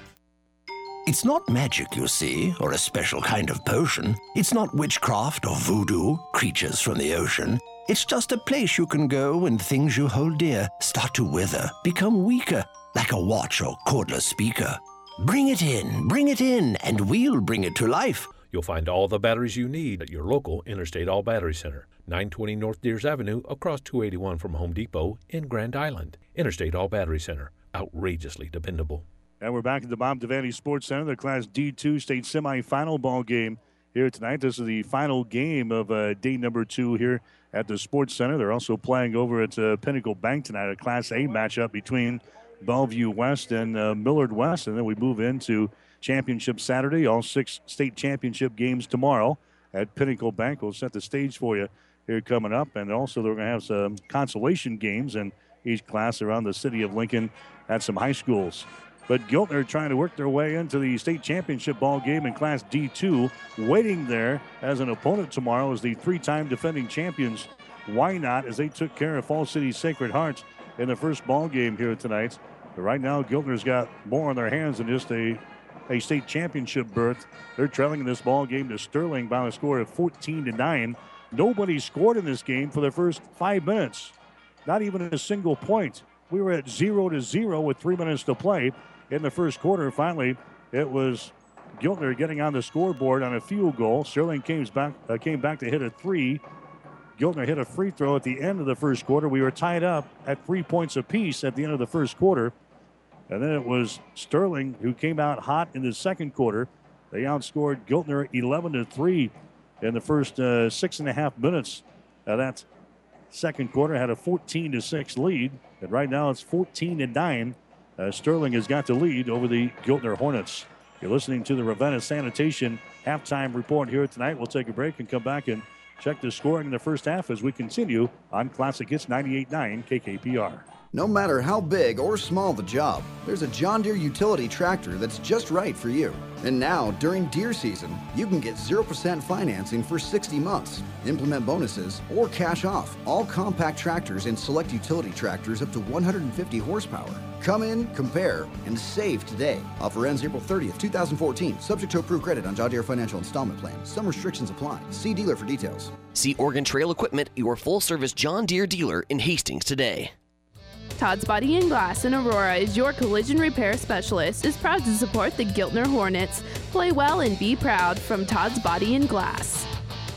It's not magic, you see, or a special kind of potion. It's not witchcraft or voodoo, creatures from the ocean. It's just a place you can go when things you hold dear start to wither, become weaker, like a watch or cordless speaker. Bring it in, bring it in, and we'll bring it to life. You'll find all the batteries you need at your local Interstate All Battery Center, nine twenty North Deers Avenue, across two eighty-one from Home Depot in Grand Island. Interstate All Battery Center, outrageously dependable. And we're back at the Bob Devaney Sports Center, the Class D two state semifinal ball game here tonight. This is the final game of uh, day number two here at the Sports Center. They're also playing over at uh, Pinnacle Bank tonight, a Class A matchup between Bellevue West and uh, Millard West. And then we move into Championship Saturday. All six state championship games tomorrow at Pinnacle Bank. We'll set the stage for you here coming up. And also they're going to have some consolation games in each class around the city of Lincoln at some high schools. But Giltner trying to work their way into the state championship ball game in Class D two. Waiting there as an opponent tomorrow is the three-time defending champions, Wynot, as they took care of Falls City Sacred Hearts in the first ball game here tonight. But right now, Giltner's got more on their hands than just a, a state championship berth. They're trailing in this ball game to Sterling by a score of fourteen to nine. Nobody scored in this game for the first five minutes. Not even a single point. We were at zero to zero with three minutes to play in the first quarter. Finally, it was Giltner getting on the scoreboard on a field goal. Sterling came back, uh, came back to hit a three. Giltner hit a free throw at the end of the first quarter. We were tied up at three points apiece at the end of the first quarter. And then it was Sterling who came out hot in the second quarter. They outscored Giltner eleven to three in the first uh, six and a half minutes of that second quarter. Had a fourteen to six lead. And right now it's fourteen to nine. Uh, Sterling has got the lead over the Giltner Hornets. You're listening to the Ravenna Sanitation halftime report here tonight. We'll take a break and come back and check the scoring in the first half as we continue on Classic Hits ninety-eight point nine K K P R. No matter how big or small the job, there's a John Deere utility tractor that's just right for you. And now, during deer season, you can get zero percent financing for sixty months, implement bonuses, or cash off all compact tractors and select utility tractors up to one hundred fifty horsepower. Come in, compare, and save today. Offer ends April thirtieth, twenty fourteen. Subject to approved credit on John Deere Financial Installment Plan. Some restrictions apply. See dealer for details. See Oregon Trail Equipment, your full-service John Deere dealer in Hastings today. Todd's Body and Glass in Aurora is your collision repair specialist. Is proud to support the Giltner Hornets. Play well and be proud from Todd's Body and Glass.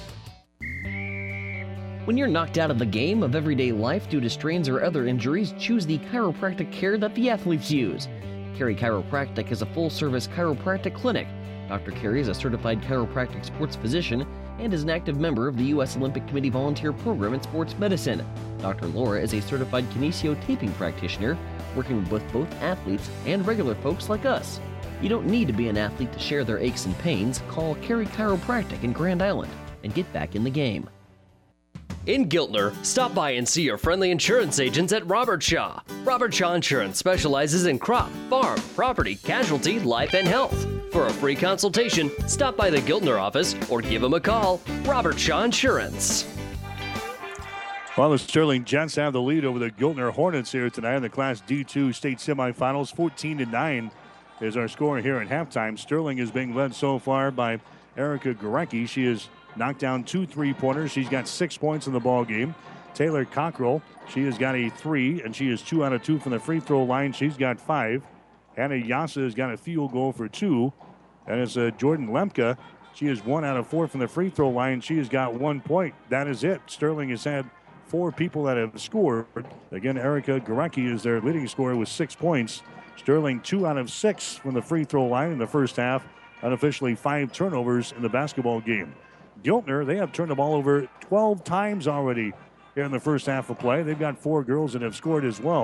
When you're knocked out of the game of everyday life due to strains or other injuries, choose the chiropractic care that the athletes use. Carey Chiropractic is a full-service chiropractic clinic. Doctor Carey is a certified chiropractic sports physician and is an active member of the U S Olympic Committee volunteer program in sports medicine. Doctor Laura is a certified kinesio taping practitioner, working with both athletes and regular folks like us. You don't need to be an athlete to share their aches and pains. Call Carey Chiropractic in Grand Island and get back in the game. In Giltner, stop by and see your friendly insurance agents at Robert Shaw. Robert Shaw Insurance specializes in crop, farm, property, casualty, life, and health. For a free consultation, stop by the Giltner office or give them a call. Robert Shaw Insurance. Well, the Sterling Jets have the lead over the Giltner Hornets here tonight in the Class D two state semifinals. fourteen to nine is our score here at halftime. Sterling is being led so far by Erica Gorecki. She has knocked down two three-pointers. She's got six points in the ball game. Taylor Cockrell, she has got a three, and she is two out of two from the free throw line. She's got five. Hannah Yasa has got a field goal for two. And it's uh, Jordan Lemke. She is one out of four from the free throw line. She has got one point. That is it. Sterling has had four people that have scored. Again, Erica Gorecki is their leading scorer with six points. Sterling two out of six from the free throw line in the first half. Unofficially five turnovers in the basketball game. Giltner, they have turned the ball over twelve times already here in the first half of play. They've got four girls that have scored as well.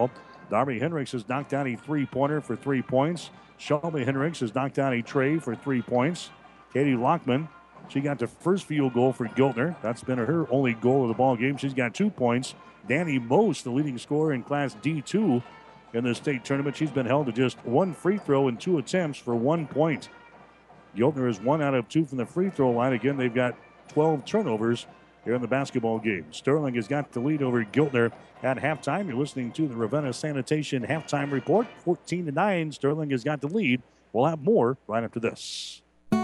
Darby Hendricks has knocked down a three-pointer for three points. Shelby Hendricks has knocked down a tray for three points. Katie Lockman, she got the first field goal for Giltner. That's been her only goal of the ball game. She's got two points. Danny Most, the leading scorer in Class D two in the state tournament. She's been held to just one free throw and two attempts for one point. Giltner is one out of two from the free throw line. Again, they've got twelve turnovers here in the basketball game. Sterling has got the lead over Giltner at halftime. You're listening to the Ravenna Sanitation halftime report. fourteen to nine, Sterling has got the lead. We'll have more right after this.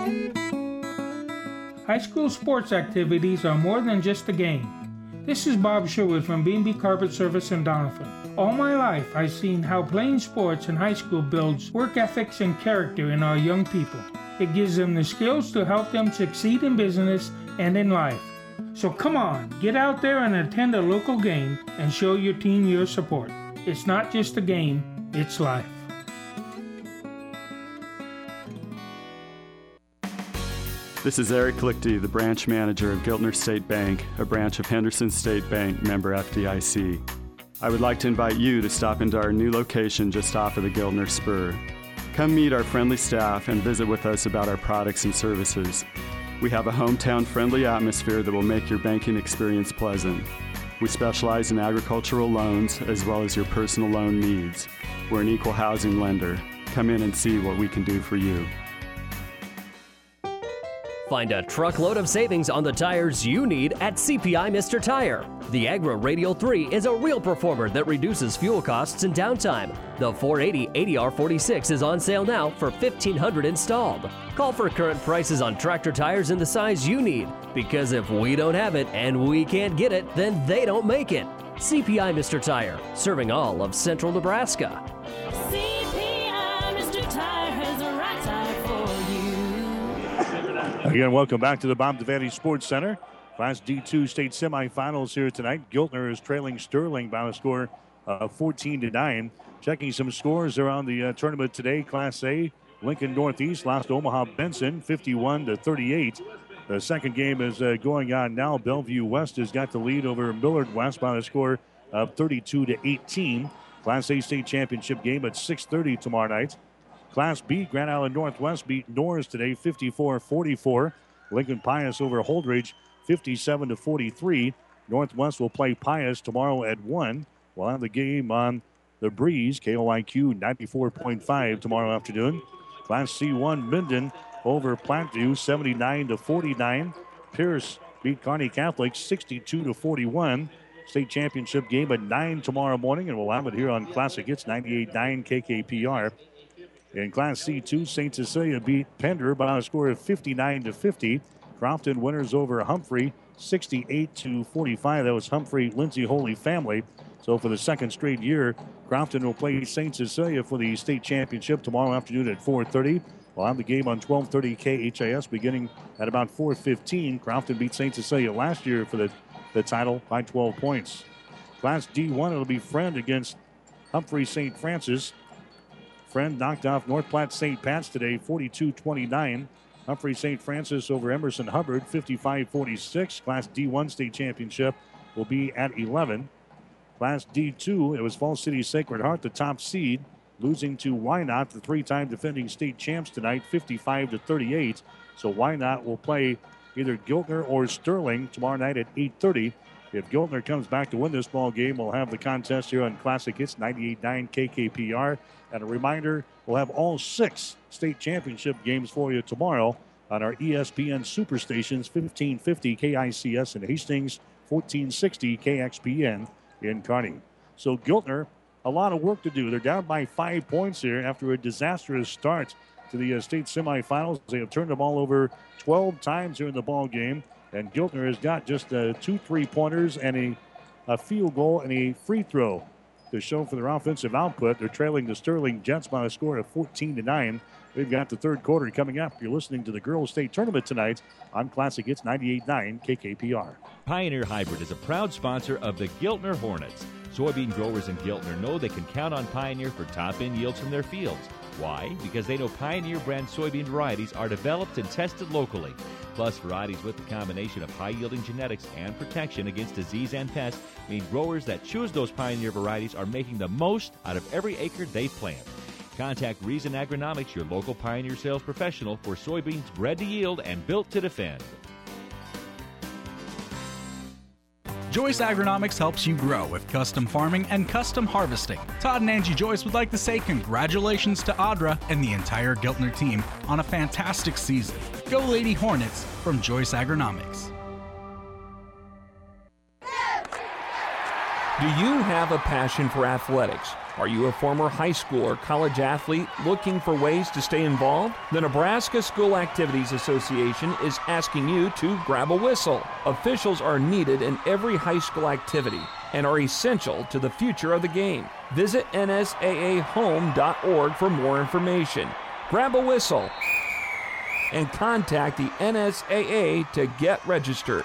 High school sports activities are more than just a game. This is Bob Sherwood from B and B Carpet Service in Doniphan. All my life, I've seen how playing sports in high school builds work ethics and character in our young people. It gives them the skills to help them succeed in business and in life. So come on, get out there and attend a local game and show your team your support. It's not just a game, it's life. This is Eric Lichty, the branch manager of Giltner State Bank, a branch of Henderson State Bank, member F D I C. I would like to invite you to stop into our new location just off of the Giltner Spur. Come meet our friendly staff and visit with us about our products and services. We have a hometown-friendly atmosphere that will make your banking experience pleasant. We specialize in agricultural loans as well as your personal loan needs. We're an equal housing lender. Come in and see what we can do for you. Find a truckload of savings on the tires you need at C P I Mister Tire. The Agra Radial three is a real performer that reduces fuel costs and downtime. The four eighty eighty R forty-six is on sale now for fifteen hundred dollars installed. Call for current prices on tractor tires in the size you need, because if we don't have it and we can't get it, then they don't make it. C P I Mister Tire, serving all of central Nebraska. C P I Mister Tire has the right tire for you. Again, welcome back to the Bob Devaney Sports Center. Class D two state semifinals here tonight. Giltner is trailing Sterling by a score of fourteen to nine. Checking some scores around the uh, tournament today. Class A, Lincoln Northeast lost Omaha Benson fifty-one to thirty-eight. The second game is uh, going on now. Bellevue West has got the lead over Millard West by a score of thirty-two to eighteen. Class A state championship game at six thirty tomorrow night. Class B, Grand Island Northwest beat Norris today fifty-four forty-four. Lincoln Pius over Holdridge fifty-seven to forty-three. Northwest will play Pius tomorrow at one. We'll have the game on the Breeze, K O I Q ninety-four point five tomorrow afternoon. Class C one, Minden over Platteview seventy-nine to forty-nine. Pierce beat Kearney Catholic sixty-two to forty-one. State championship game at nine tomorrow morning, and we'll have it here on Classic Hits ninety-eight point nine K K P R. In Class C two, Saint Cecilia beat Pender by a score of fifty-nine to fifty. Crofton winners over Humphrey sixty-eight to forty-five. That was Humphrey Lindsay Holy Family. So for the second straight year, Crofton will play Saint Cecilia for the state championship tomorrow afternoon at four thirty. We'll have the game on twelve thirty K H A S beginning at about four fifteen. Crofton beat Saint Cecilia last year for the, the title by twelve points. Class D one, it'll be Friend against Humphrey Saint Francis. Friend knocked off North Platte Saint Pat's today, forty-two twenty-nine. Humphrey Saint Francis over Emerson Hubbard, fifty-five forty-six. Class D one state championship will be at eleven. Class D two, it was Falls City Sacred Heart, the top seed, losing to Wynot, the three-time defending state champs tonight, fifty-five to thirty-eight. So Wynot will play either Giltner or Sterling tomorrow night at eight thirty. If Giltner comes back to win this ball game, we'll have the contest here on Classic Hits ninety-eight point nine K K P R. And a reminder, we'll have all six state championship games for you tomorrow on our E S P N Superstations, fifteen fifty K I C S in Hastings, fourteen sixty K X P N in Kearney. So Giltner, a lot of work to do. They're down by five points here after a disastrous start to the uh, state semifinals. They have turned the ball over twelve times here in the ball game. And Giltner has got just uh, two three-pointers and a, a field goal and a free throw to show for their offensive output. They're trailing the Sterling Jets by a score of fourteen to nine. We've got the third quarter coming up. You're listening to the Girls State Tournament tonight on Classic Hits ninety-eight point nine K K P R. Pioneer Hybrid is a proud sponsor of the Giltner Hornets. Soybean growers in Giltner know they can count on Pioneer for top-end yields from their fields. Why? Because they know Pioneer brand soybean varieties are developed and tested locally. Plus, varieties with the combination of high-yielding genetics and protection against disease and pests mean growers that choose those Pioneer varieties are making the most out of every acre they plant. Contact Reason Agronomics, your local Pioneer sales professional, for soybeans bred to yield and built to defend. Joyce Agronomics helps you grow with custom farming and custom harvesting. Todd and Angie Joyce would like to say congratulations to Audra and the entire Giltner team on a fantastic season. Go Lady Hornets from Joyce Agronomics. Do you have a passion for athletics? Are you a former high school or college athlete looking for ways to stay involved? The Nebraska School Activities Association is asking you to grab a whistle. Officials are needed in every high school activity and are essential to the future of the game. Visit N S A A home dot org for more information. Grab a whistle and contact the N S A A to get registered.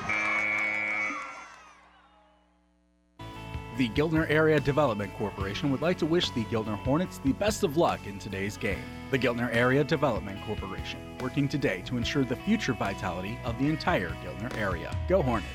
The Giltner Area Development Corporation would like to wish the Giltner Hornets the best of luck in today's game. The Giltner Area Development Corporation, working today to ensure the future vitality of the entire Giltner area. Go Hornets!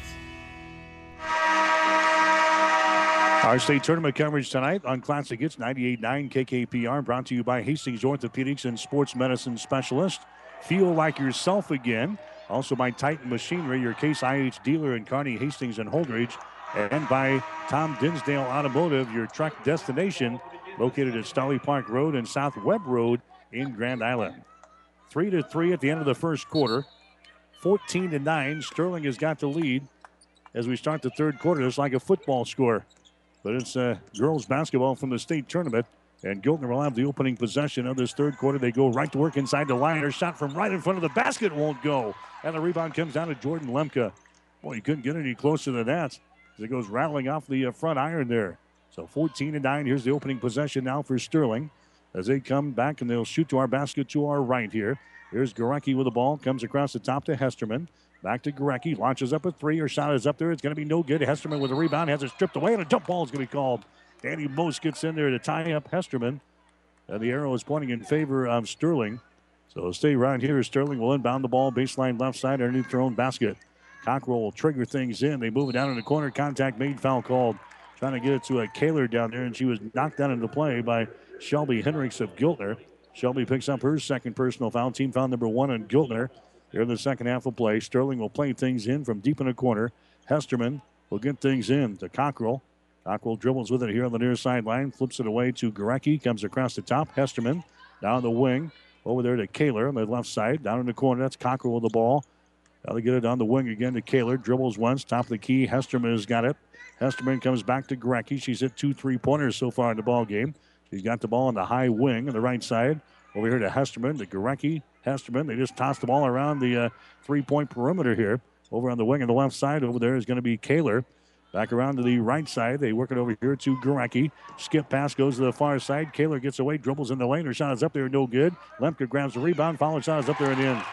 Our state tournament coverage tonight on Classic Hits ninety-eight point nine K K P R, brought to you by Hastings Orthopedics and Sports Medicine Specialist. Feel like yourself again. Also by Titan Machinery, your Case I H dealer in Kearney, Hastings, and Holdridge. And by Tom Dinsdale Automotive, your truck destination, located at Starley Park Road and South Webb Road in Grand Island. Three to three at the end of the first quarter. fourteen to nine. Sterling has got the lead as we start the third quarter. It's like a football score, but it's uh, girls basketball from the state tournament. And Giltner will have the opening possession of this third quarter. They go right to work inside the line. Her shot from right in front of the basket won't go. And the rebound comes down to Jordan Lemke. Boy, you couldn't get any closer than that. It goes rattling off the uh, front iron there. So fourteen to nine. Here's the opening possession now for Sterling as they come back and they'll shoot to our basket to our right here. Here's Gorecki with the ball. Comes across the top to Hesterman. Back to Gorecki. Launches up a three. Her shot is up there. It's going to be no good. Hesterman with a rebound. Has it stripped away and a jump ball is going to be called. Danny Most gets in there to tie up Hesterman. And the arrow is pointing in favor of Sterling. So stay right here. Sterling will inbound the ball. Baseline left side underneath their own basket. Cockrell will trigger things in. They move it down in the corner. Contact made, foul called. Trying to get it to a Kaler down there, and she was knocked down into play by Shelby Hendricks of Giltner. Shelby picks up her second personal foul. Team foul number one on Giltner. Here in the second half of play. Sterling will play things in from deep in the corner. Hesterman will get things in to Cockrell. Cockrell dribbles with it here on the near sideline. Flips it away to Gorecki. Comes across the top. Hesterman down the wing. Over there to Kaler on the left side. Down in the corner. That's Cockrell with the ball. Now they get it on the wing again to Kaler. Dribbles once. Top of the key. Hesterman has got it. Hesterman comes back to Gorecki. She's hit two three-pointers so far in the ball game. She's got the ball on the high wing on the right side. Over here to Hesterman, to Gorecki. Hesterman, they just toss the ball around the uh, three-point perimeter here. Over on the wing on the left side, over there is going to be Kaler. Back around to the right side. They work it over here to Gorecki. Skip pass goes to the far side. Kaler gets away, dribbles in the lane. Her shot is up there, no good. Lemke grabs the rebound. Follow shot is up there and in.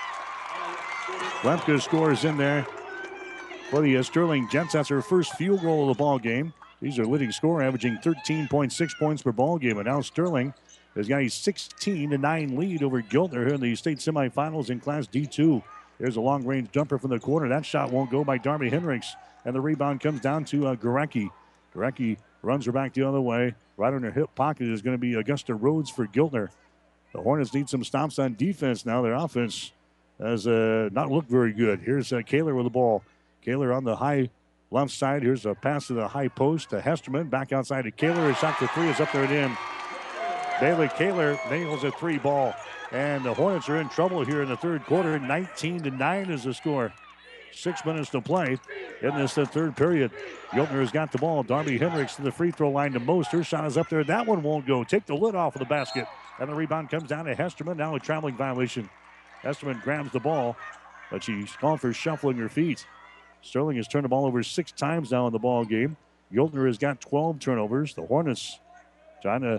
Lemke scores in there for the uh, Sterling Jets. That's her first field goal of the ball game. She's their leading scorer, averaging thirteen point six points per ball game. And now Sterling has got a sixteen to nine lead over Giltner here in the state semifinals in Class D two. There's a long-range jumper from the corner. That shot won't go by Darby Hendricks. And the rebound comes down to uh, Gorecki. Gorecki runs her back the other way. Right on her hip pocket is going to be Augusta Rhodes for Giltner. The Hornets need some stops on defense now. Their offense has uh, not looked very good. Here's uh, Kaler with the ball. Kaler on the high left side. Here's a pass to the high post to Hesterman. Back outside to Kaler. His shot for three is up there and in. Bailey Kaler nails a three ball. And the Hornets are in trouble here in the third quarter. nineteen to nine is the score. Six minutes to play in this the third period. Giltner has got the ball. Darby Hendricks to the free throw line to Most. Her shot is up there. That one won't go. Take the lid off of the basket. And the rebound comes down to Hesterman. Now a traveling violation. Hesterman grabs the ball, but she's called for shuffling her feet. Sterling has turned the ball over six times now in the ball game. Giltner has got twelve turnovers. The Hornets trying to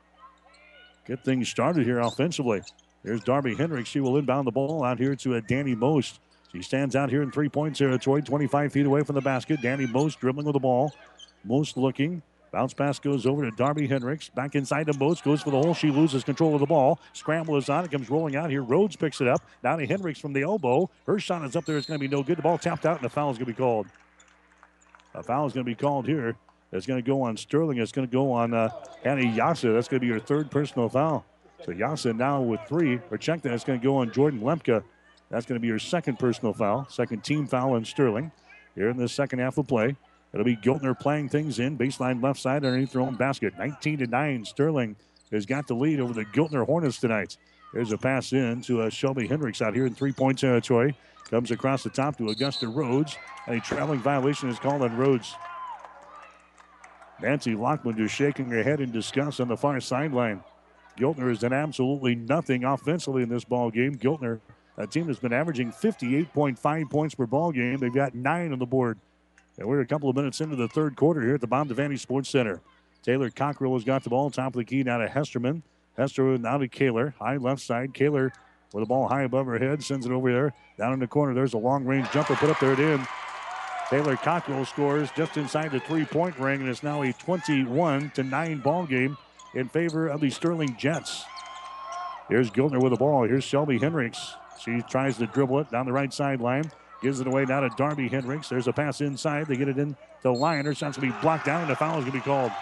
get things started here offensively. There's Darby Hendricks. She will inbound the ball out here to a Danny Most. She stands out here in three-point territory, twenty-five feet away from the basket. Danny Most dribbling with the ball. Most looking. Bounce pass goes over to Darby Hendricks. Back inside the Moats. Goes for the hole. She loses control of the ball. Scramble is on. It comes rolling out here. Rhodes picks it up. Down to Hendricks from the elbow. Her shot is up there. It's going to be no good. The ball tapped out, and a foul is going to be called. A foul is going to be called here. It's going to go on Sterling. It's going to go on uh, Annie Yassa. That's going to be her third personal foul. So Yassa now with three. Or check that. It's going to go on Jordan Lemke. That's going to be her second personal foul. Second team foul on Sterling. Here in the second half of play. It'll be Giltner playing things in. Baseline left side underneath their own basket. nineteen to nine. Sterling has got the lead over the Giltner Hornets tonight. There's a pass in to uh, Shelby Hendricks out here in three-point territory. Comes across the top to Augusta Rhodes. And a traveling violation is called on Rhodes. Nancy Lockman just shaking her head in disgust on the far sideline. Giltner has done absolutely nothing offensively in this ball game. Giltner, a team that's been averaging fifty-eight point five points per ball game. They've got nine on the board. And we're a couple of minutes into the third quarter here at the Bond Devaney Sports Center. Taylor Cockrell has got the ball. Top of the key now to Hesterman. Hesterman now to Kaler. High left side. Kaler with the ball high above her head. Sends it over there. Down in the corner. There's a long-range jumper put up there. It in. Taylor Cockrell scores just inside the three-point ring. And it's now a twenty-one to nine ball game in favor of the Sterling Jets. Here's Giltner with the ball. Here's Shelby Hendricks. She tries to dribble it down the right sideline. Gives it away now to Darby Hendricks. There's a pass inside. They get it in to Lyon. Her shot's going to be blocked down, and the foul is going to be called.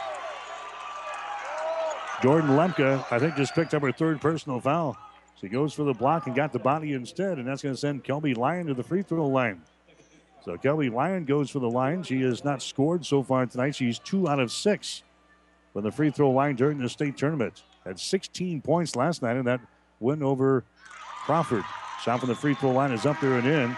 Jordan Lemke, I think, just picked up her third personal foul. She goes for the block and got the body instead, and that's going to send Kelby Lyon to the free throw line. So Kelby Lyon goes for the line. She has not scored so far tonight. She's two out of six from the free throw line during the state tournament. Had sixteen points last night in that win over Crawford. Shot from the free throw line is up there and in.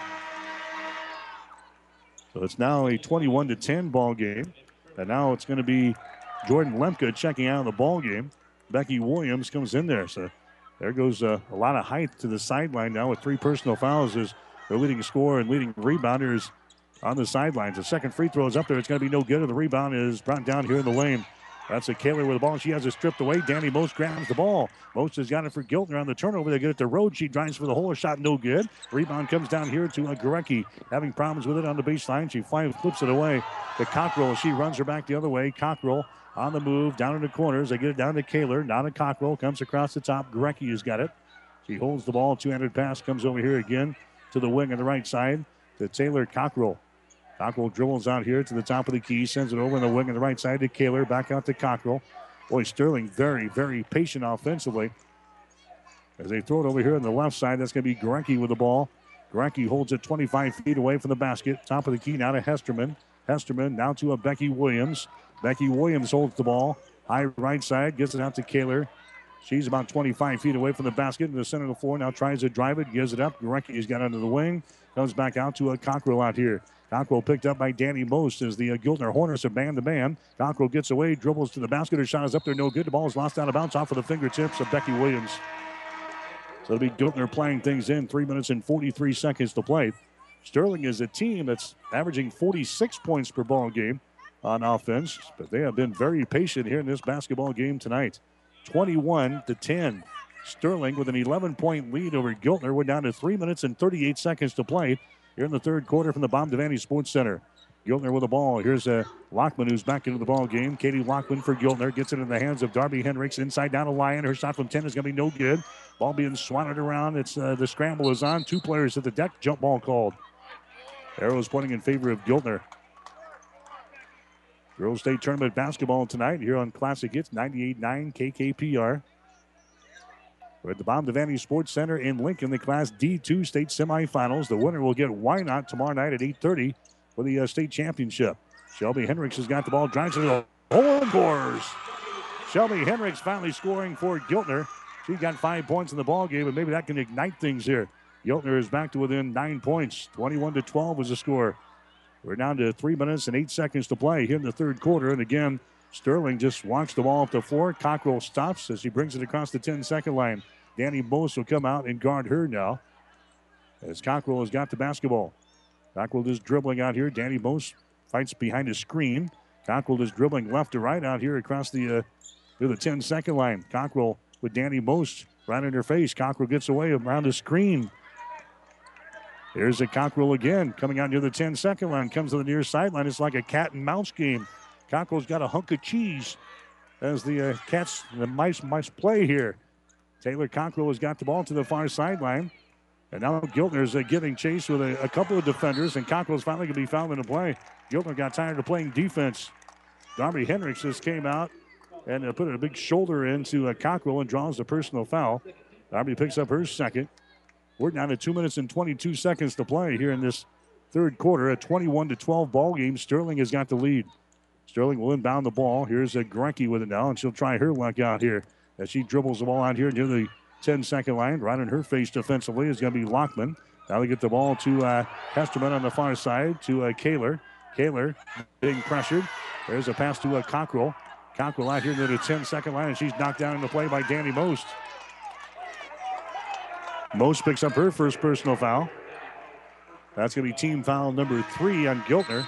So it's now a twenty-one to ten ball game. And now it's going to be Jordan Lemke checking out of the ball game. Becky Williams comes in there. So there goes uh, a lot of height to the sideline now with three personal fouls as their leading scorer and leading rebounder is on the sidelines. The second free throw is up there. It's going to be no good. And the rebound is brought down here in the lane. That's a Kaler with the ball. She has it stripped away. Danny Most grabs the ball. Most has got it for Giltner on the turnover. They get it to Rhodes. She drives for the hole. Shot no good. Rebound comes down here to uh, Gorecki. Having problems with it on the baseline. She flies, flips it away to Cockrell. She runs her back the other way. Cockrell on the move. Down in the corners. They get it down to Kaler. Down to Cockrell. Comes across the top. Gorecki has got it. She holds the ball. Two-handed pass comes over here again to the wing on the right side to Taylor Cockrell. Cockrell dribbles out here to the top of the key. Sends it over in the wing on the right side to Kaler. Back out to Cockrell. Boy, Sterling very, very patient offensively. As they throw it over here on the left side, that's going to be Gorecki with the ball. Gorecki holds it twenty-five feet away from the basket. Top of the key now to Hesterman. Hesterman now to a Becky Williams. Becky Williams holds the ball. High right side, gets it out to Kaler. She's about twenty-five feet away from the basket in the center of the floor. Now tries to drive it, gives it up. Gorecki has got under the wing. Comes back out to a Cockrell out here. Cockrell picked up by Danny Most as the uh, Giltner Hornets are man-to-man. Cockrell gets away, dribbles to the basket. Her shot is up there, no good. The ball is lost out of bounds off of the fingertips of Becky Williams. So it'll be Giltner playing things in. Three minutes and forty-three seconds to play. Sterling is a team that's averaging forty-six points per ball game on offense, but they have been very patient here in this basketball game tonight. twenty-one to ten. Sterling with an eleven-point lead over Giltner. We're down to three minutes and thirty-eight seconds to play here in the third quarter from the Bond Devaney Sports Center. Giltner with the ball. Here's uh, Lockman, who's back into the ball game. Katie Lockman for Giltner. Gets it in the hands of Darby Hendricks. Inside down to Lyon. Her shot from ten is going to be no good. Ball being swatted around. It's uh, the scramble is on. Two players at the deck. Jump ball called. Arrows pointing in favor of Giltner. Girls State Tournament basketball tonight here on Classic Hits ninety-eight point nine K K P R. We're at the Bond Devaney Sports Center in Lincoln, the Class D two state semifinals. The winner will get Wynot tomorrow night at eight thirty for the uh, state championship. Shelby Hendricks has got the ball, drives to the hole and scores. Shelby Hendricks finally scoring for Giltner. She got five points in the ball game, and maybe that can ignite things here. Giltner is back to within nine points. twenty-one to twelve was the score. We're down to three minutes and eight seconds to play here in the third quarter. And again, Sterling just walks the ball up the floor. Cockrell stops as he brings it across the ten-second line. Danny Most will come out and guard her now as Cockrell has got the basketball. Cockrell is dribbling out here. Danny Most fights behind a screen. Cockrell is dribbling left to right out here across the uh, to the ten-second line. Cockrell with Danny Most right in her face. Cockrell gets away around the screen. Here's a Cockrell again coming out near the ten-second line. Comes to the near sideline. It's like a cat and mouse game. Cockrell's got a hunk of cheese as the uh, Cats, the mice, mice play here. Taylor Cockrell has got the ball to the far sideline. And now Giltner's uh, giving chase with a, a couple of defenders, and Cockrell's finally going to be fouled in the play. Giltner got tired of playing defense. Darby Hendricks just came out and uh, put a big shoulder into uh, Cockrell and draws the personal foul. Darby picks up her second. We're down to two minutes and twenty-two seconds to play here in this third quarter. A twenty-one to twelve ball game. Sterling has got the lead. Sterling will inbound the ball. Here's a Grecki with it now, and she'll try her luck out here as she dribbles the ball out here near the ten-second line. Right in her face defensively is going to be Lockman. Now they get the ball to uh, Hesterman on the far side to uh, Kaler. Kaler being pressured. There's a pass to uh, Cockrell. Cockrell out here near the ten-second line, and she's knocked down in the play by Danny Most. Most picks up her first personal foul. That's going to be team foul number three on Giltner.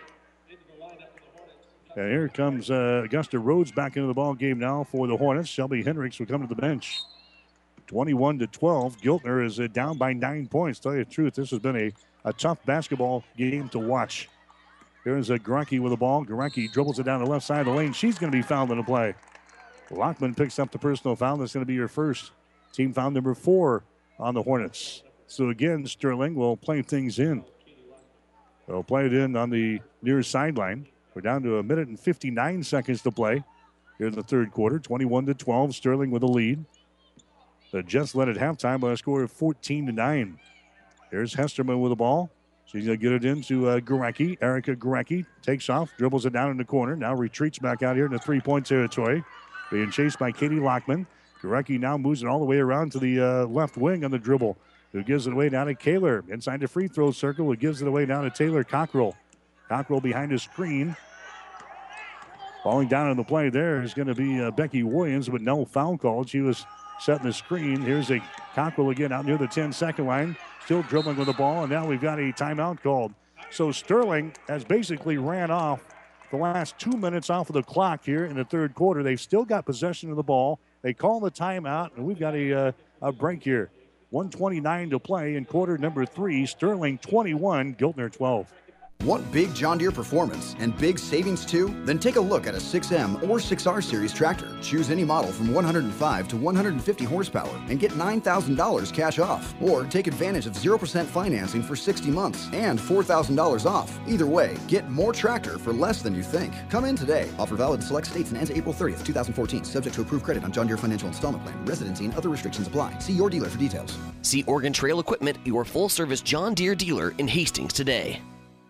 And here comes uh, Augusta Rhodes back into the ball game now for the Hornets. Shelby Hendricks will come to the bench. twenty-one to twelve. Giltner is uh, down by nine points. Tell you the truth, this has been a, a tough basketball game to watch. Here's a Gorecki with the ball. Gorecki dribbles it down the left side of the lane. She's going to be fouled in the play. Lockman picks up the personal foul. That's going to be her first. Team foul number four on the Hornets. So again, Sterling will play things in. They'll play it in on the near sideline. We're down to a minute and fifty-nine seconds to play here in the third quarter. twenty-one to twelve. Sterling with the lead. The Jets led at halftime by a score of fourteen to nine. Here's Hesterman with the ball. She's going to get it into uh, Gorecki. Erica Gorecki takes off, dribbles it down in the corner. Now retreats back out here in the three-point territory. Being chased by Katie Lockman. Gorecki now moves it all the way around to the uh, left wing on the dribble. Who gives it away down to Kaler. Inside the free throw circle. Who gives it away down to Taylor Cockrell. Cockrell behind his screen. Falling down on the play there is going to be uh, Becky Williams, but no foul called. She was setting the screen. Here's a Cockrell again out near the ten-second line. Still dribbling with the ball, and now we've got a timeout called. So Sterling has basically ran off the last two minutes off of the clock here in the third quarter. They've still got possession of the ball. They call the timeout, and we've got a, uh, a break here. one twenty-nine to play in quarter number three. Sterling twenty-one, Giltner twelve. Want big John Deere performance and big savings too? Then take a look at a six M or six R series tractor. Choose any model from one hundred five to one hundred fifty horsepower and get nine thousand dollars cash off. Or take advantage of zero percent financing for sixty months and four thousand dollars off. Either way, get more tractor for less than you think. Come in today. Offer valid in select states and ends April thirtieth, twenty fourteen. Subject to approved credit on John Deere Financial Installment Plan. Residency and other restrictions apply. See your dealer for details. See Oregon Trail Equipment, your full-service John Deere dealer in Hastings today.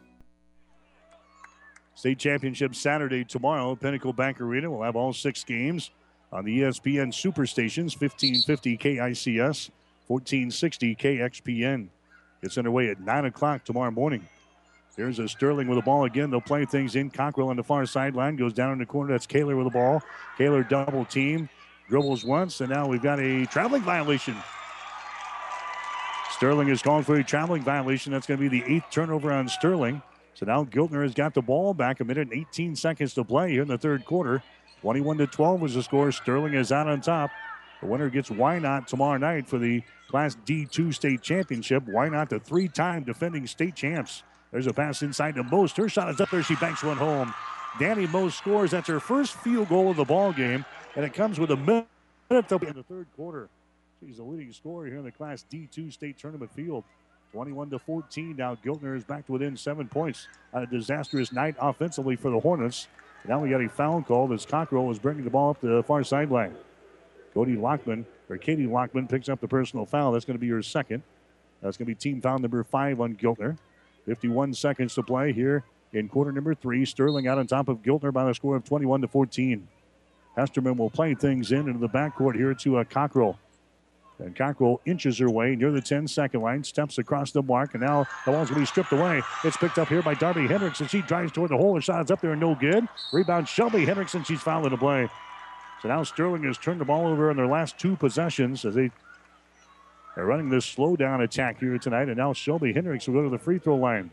State Championship Saturday tomorrow. Pinnacle Bank Arena will have all six games on the E S P N Superstations, fifteen fifty K I C S, fourteen sixty K X P N. It's underway at nine o'clock tomorrow morning. Here's a Sterling with the ball again. They'll play things in. Cockrell on the far sideline. Goes down in the corner. That's Kaler with the ball. Kaler double team. Dribbles once, and now we've got a traveling violation. Sterling is called for a traveling violation. That's going to be the eighth turnover on Sterling. So now Giltner has got the ball back. A minute and eighteen seconds to play here in the third quarter. twenty-one to twelve was the score. Sterling is out on top. The winner gets Wynot tomorrow night for the Class D two state championship. Wynot, the three-time defending state champs. There's a pass inside to Most. Her shot is up there. She banks one home. Danny Most scores. That's her first field goal of the ball game, and it comes with a minute to be in the third quarter. She's the leading scorer here in the Class D two state tournament field. twenty-one to fourteen. Now Giltner is back to within seven points on a disastrous night offensively for the Hornets. Now we got a foul call as Cockrell was bringing the ball up the far sideline. Cody Lockman, or Katie Lockman, picks up the personal foul. That's going to be her second. That's going to be team foul number five on Giltner. fifty-one seconds to play here in quarter number three. Sterling out on top of Giltner by the score of twenty-one to fourteen. Hesterman will play things in into the backcourt here to uh, Cockrell. And Cockrell inches her way near the ten-second line, steps across the mark, and now the ball's going to be stripped away. It's picked up here by Darby Hendricks, and she drives toward the hole. Her shot is up there and no good. Rebound Shelby Hendricks, and she's fouled in the play. So now Sterling has turned the ball over in their last two possessions as they are running this slow-down attack here tonight, and now Shelby Hendricks will go to the free throw line.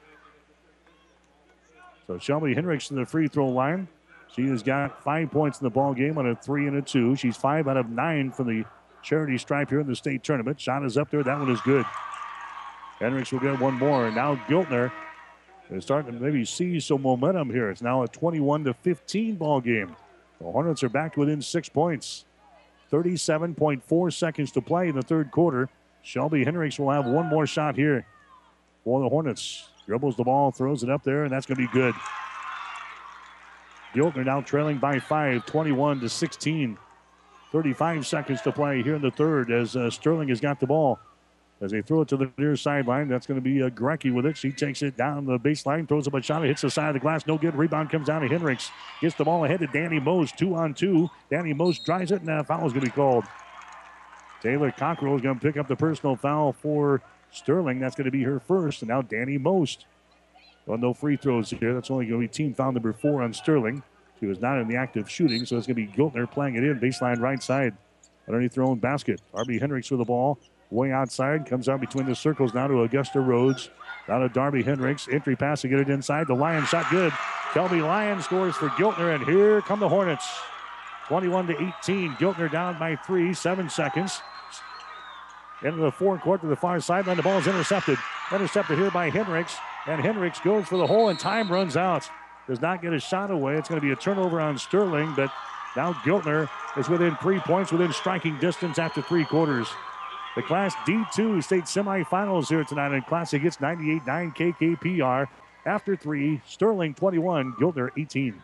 So Shelby Hendricks to the free throw line. She has got five points in the ball game on a three and a two. She's five out of nine from the charity stripe here in the state tournament. Shot is up there. That one is good. Hendricks will get one more. And now Giltner They're starting to maybe see some momentum here. It's now a twenty-one to fifteen ball game. The Hornets are back within six points. thirty-seven point four seconds to play in the third quarter. Shelby Hendricks will have one more shot here for the Hornets. Dribbles the ball, throws it up there, and that's going to be good. Giltner now trailing by five, twenty-one to sixteen. thirty-five seconds to play here in the third as uh, Sterling has got the ball. As they throw it to the near sideline, that's going to be uh, Grecki with it. She takes it down the baseline, throws up a shot, it hits the side of the glass, no good. Rebound comes down to Hendricks. Gets the ball ahead to Danny Most, two on two. Danny Most drives it, and a foul is going to be called. Taylor Cockrell is going to pick up the personal foul for Sterling. That's going to be her first, and now Danny Most. Well, no free throws here. That's only going to be team foul number four on Sterling. She was not in the act of shooting, so it's going to be Giltner playing it in, baseline right side. Underneath their own basket. Darby Hendricks with the ball. Way outside, comes out between the circles now to Augusta Rhodes. Now to Darby Hendricks. Entry pass to get it inside. The Lions shot good. Kelby Lyon scores for Giltner, and here come the Hornets. twenty-one to eighteen. Giltner down by three, seven seconds. Into the forecourt to the far sideline. The ball is intercepted. Intercepted here by Hendricks. And Hendricks goes for the hole, and time runs out. Does not get a shot away. It's going to be a turnover on Sterling, but now Giltner is within three points, within striking distance after three quarters. The Class D two state semifinals here tonight in Classic Hits ninety-eight nine K K P R. After three, Sterling twenty-one, Giltner eighteen.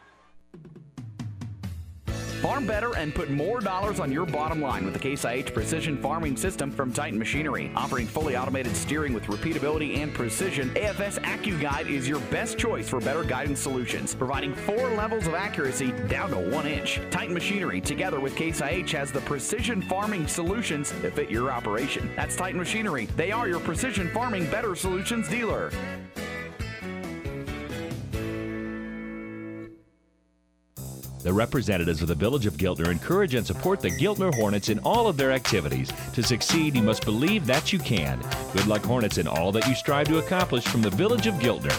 Farm better and put more dollars on your bottom line with the Case I H Precision Farming System from Titan Machinery. Offering fully automated steering with repeatability and precision, A F S AccuGuide is your best choice for better guidance solutions, providing four levels of accuracy down to one inch. Titan Machinery, together with Case I H, has the precision farming solutions that fit your operation. That's Titan Machinery. They are your precision farming better solutions dealer. The representatives of the Village of Giltner encourage and support the Giltner Hornets in all of their activities. To succeed, you must believe that you can. Good luck, Hornets, in all that you strive to accomplish from the Village of Giltner.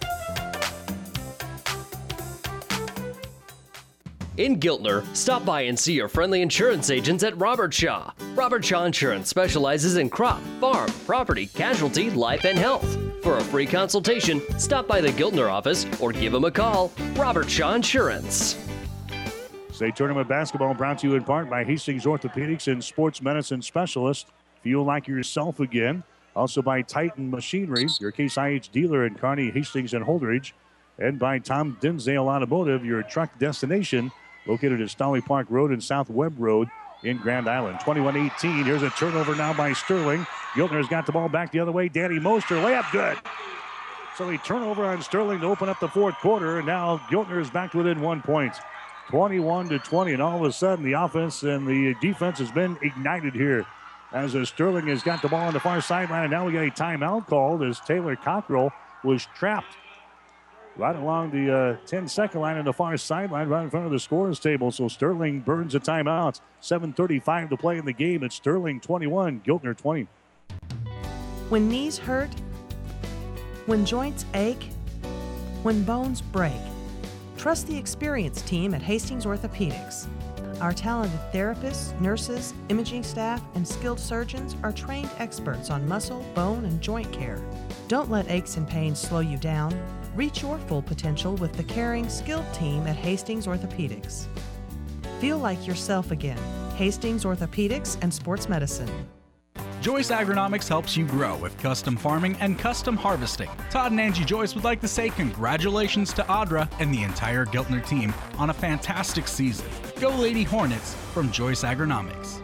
In Giltner, stop by and see your friendly insurance agents at Robert Shaw. Robert Shaw Insurance specializes in crop, farm, property, casualty, life, and health. For a free consultation, stop by the Giltner office or give them a call. Robert Shaw Insurance. State Tournament Basketball brought to you in part by Hastings Orthopedics and Sports Medicine Specialist. Feel like yourself again. Also by Titan Machinery, your Case I H dealer in Kearney, Hastings, and Holdridge. And by Tom Dinsdale Automotive, your truck destination, located at Stolly Park Road and South Webb Road in Grand Island. twenty-one eighteen. Here's a turnover now by Sterling. Giltner's got the ball back the other way. Danny Moster, layup good. So a turnover on Sterling to open up the fourth quarter, and now Giltner is back within one point. twenty-one to twenty, and all of a sudden the offense and the defense has been ignited here as uh, Sterling has got the ball on the far sideline, and now we got a timeout called as Taylor Cockrell was trapped right along the uh, ten-second line on the far sideline, right in front of the scorer's table. So Sterling burns a timeout. seven thirty-five to play in the game. It's Sterling twenty-one, Giltner twenty. When knees hurt, when joints ache, when bones break, trust the experienced team at Hastings Orthopedics. Our talented therapists, nurses, imaging staff, and skilled surgeons are trained experts on muscle, bone, and joint care. Don't let aches and pains slow you down. Reach your full potential with the caring, skilled team at Hastings Orthopedics. Feel like yourself again. Hastings Orthopedics and Sports Medicine. Joyce Agronomics helps you grow with custom farming and custom harvesting. Todd and Angie Joyce would like to say congratulations to Audra and the entire Giltner team on a fantastic season. Go Lady Hornets from Joyce Agronomics.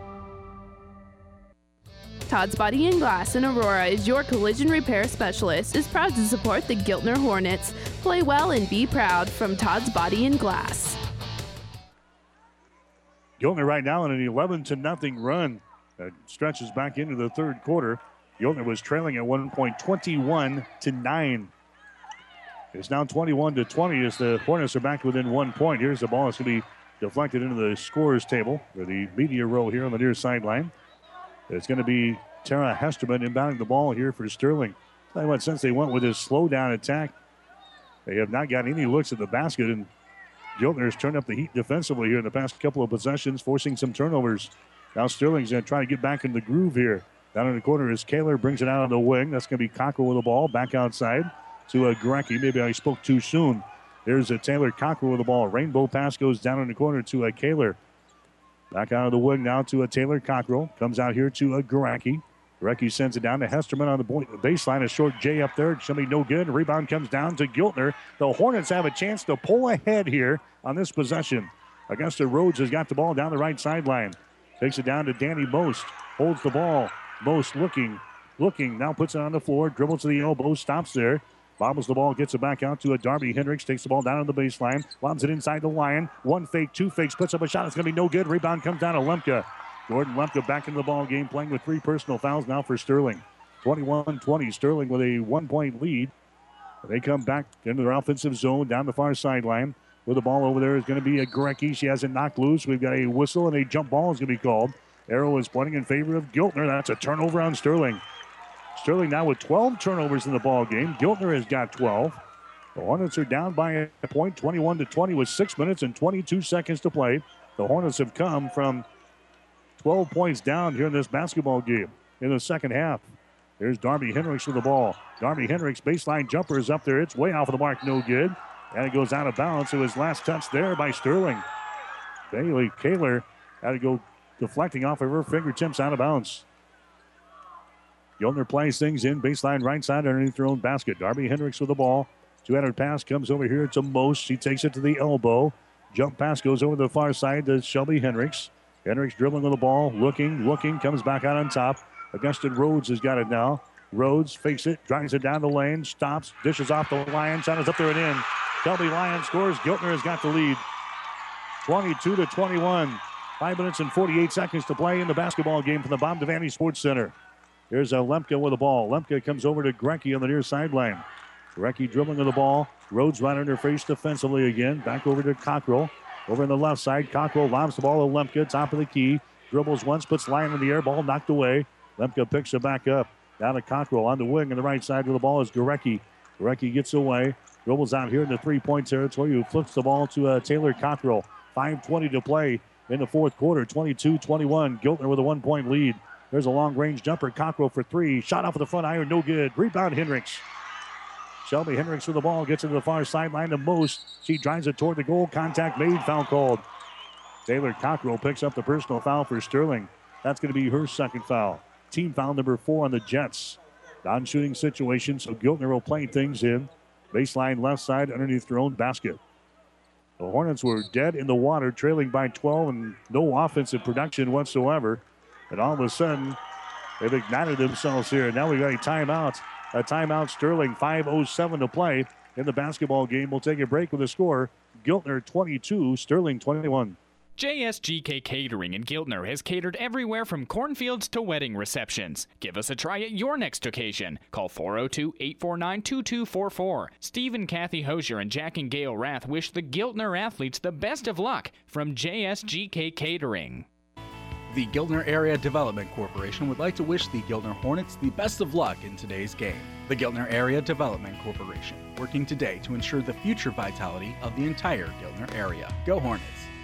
Todd's Body and Glass in Aurora is your collision repair specialist, is proud to support the Giltner Hornets. Play well and be proud from Todd's Body and Glass. Giltner right now in an eleven to nothing run. That stretches back into the third quarter. Giltner was trailing at one point, twenty-one to nine. It's now twenty-one to twenty as the Hornets are back within one point. Here's the ball. It's going to be deflected into the scorer's table, or the media row here on the near sideline. It's going to be Tara Hesterman inbounding the ball here for Sterling. Tell you what, since they went with this slow down attack, they have not got any looks at the basket, and Giltner has turned up the heat defensively here in the past couple of possessions, forcing some turnovers. Now Sterling's going to try to get back in the groove here. Down in the corner is Kaler, brings it out on the wing. That's going to be Cockrell with the ball, back outside. to uh, Gorecki. Maybe I spoke too soon. There's a Taylor Cockrell with the ball. Rainbow pass goes down in the corner to a Kaler. Back out of the wing now to a Taylor Cockrell. Comes out here to a Gorecki. Gorecki sends it down to Hesterman on the baseline. A short J up there. It's going to be no good. Rebound comes down to Giltner. The Hornets have a chance to pull ahead here on this possession. Augusta Rhodes has got the ball down the right sideline. Takes it down to Danny Most. Holds the ball. Most looking, looking. Now puts it on the floor. Dribbles to the elbow. Stops there. Bobbles the ball. Gets it back out to a Darby Hendricks. Takes the ball down on the baseline. Lobs it inside the Lion. One fake, two fakes. Puts up a shot. It's going to be no good. Rebound comes down to Lemke. Jordan Lemke back into the ball game, playing with three personal fouls now for Sterling. twenty-one twenty. Sterling with a one-point lead. They come back into their offensive zone down the far sideline. With the ball over there is going to be a Gorecki. She has it knocked loose. We've got a whistle and a jump ball is going to be called. Arrow is pointing in favor of Giltner. That's a turnover on Sterling. Sterling now with twelve turnovers in the ball game. Giltner has got twelve. The Hornets are down by a point, twenty-one to twenty, with six minutes and twenty-two seconds to play. The Hornets have come from twelve points down here in this basketball game in the second half. There's Darby Hendricks with the ball. Darby Hendricks baseline jumper is up there. It's way off of the mark, no good. And it goes out of bounds. It was last touch there by Sterling. Bailey Kaler had to go deflecting off of her fingertips out of bounds. Giltner plays things in baseline right side underneath their own basket. Darby Hendricks with the ball. two-handed pass comes over here to Most. She takes it to the elbow. Jump pass goes over the far side to Shelby Hendricks. Hendricks dribbling with the ball, looking, looking, comes back out on top. Augusta Rhodes has got it now. Rhodes fakes it, drives it down the lane, stops, dishes off the Lion. Shot is up there and in. Shelby Lion scores. Giltner has got the lead. twenty-two to twenty-one. Five minutes and forty-eight seconds to play in the basketball game from the Bob Devaney Sports Center. Here's a Lemke with the ball. Lemke comes over to Gorecki on the near sideline. Gorecki dribbling with the ball. Rhodes right in her face defensively again. Back over to Cockrell. Over on the left side, Cockrell lobs the ball to Lemke, top of the key. Dribbles once, puts Lion in the air. Ball knocked away. Lemke picks it back up. Down to Cockrell on the wing on the right side with the ball is Gorecki. Gorecki gets away. Dribbles out here in the three-point territory. Who flips the ball to uh, Taylor Cockrell. five twenty to play in the fourth quarter. twenty-two twenty-one. Giltner with a one-point lead. There's a long-range jumper. Cockrell for three. Shot off of the front iron. No good. Rebound Hendricks. Shelby Hendricks with the ball. Gets into the far sideline to Most. She drives it toward the goal. Contact made. Foul called. Taylor Cockrell picks up the personal foul for Sterling. That's going to be her second foul. Team foul number four on the Jets. Non-shooting situation, so Giltner will play things in. Baseline left side underneath their own basket. The Hornets were dead in the water, trailing by twelve and no offensive production whatsoever. And all of a sudden, they've ignited themselves here. Now we've got a timeout. A timeout, Sterling, five oh seven to play in the basketball game. We'll take a break with a score. Giltner twenty-two, Sterling twenty-one. J S G K Catering in Giltner has catered everywhere from cornfields to wedding receptions. Give us a try at your next occasion. Call four oh two, eight four nine, two two four four. Steve and Kathy Hosier and Jack and Gail Rath wish the Giltner athletes the best of luck from J S G K Catering. The Giltner Area Development Corporation would like to wish the Giltner Hornets the best of luck in today's game. The Giltner Area Development Corporation, working today to ensure the future vitality of the entire Giltner area. Go Hornets!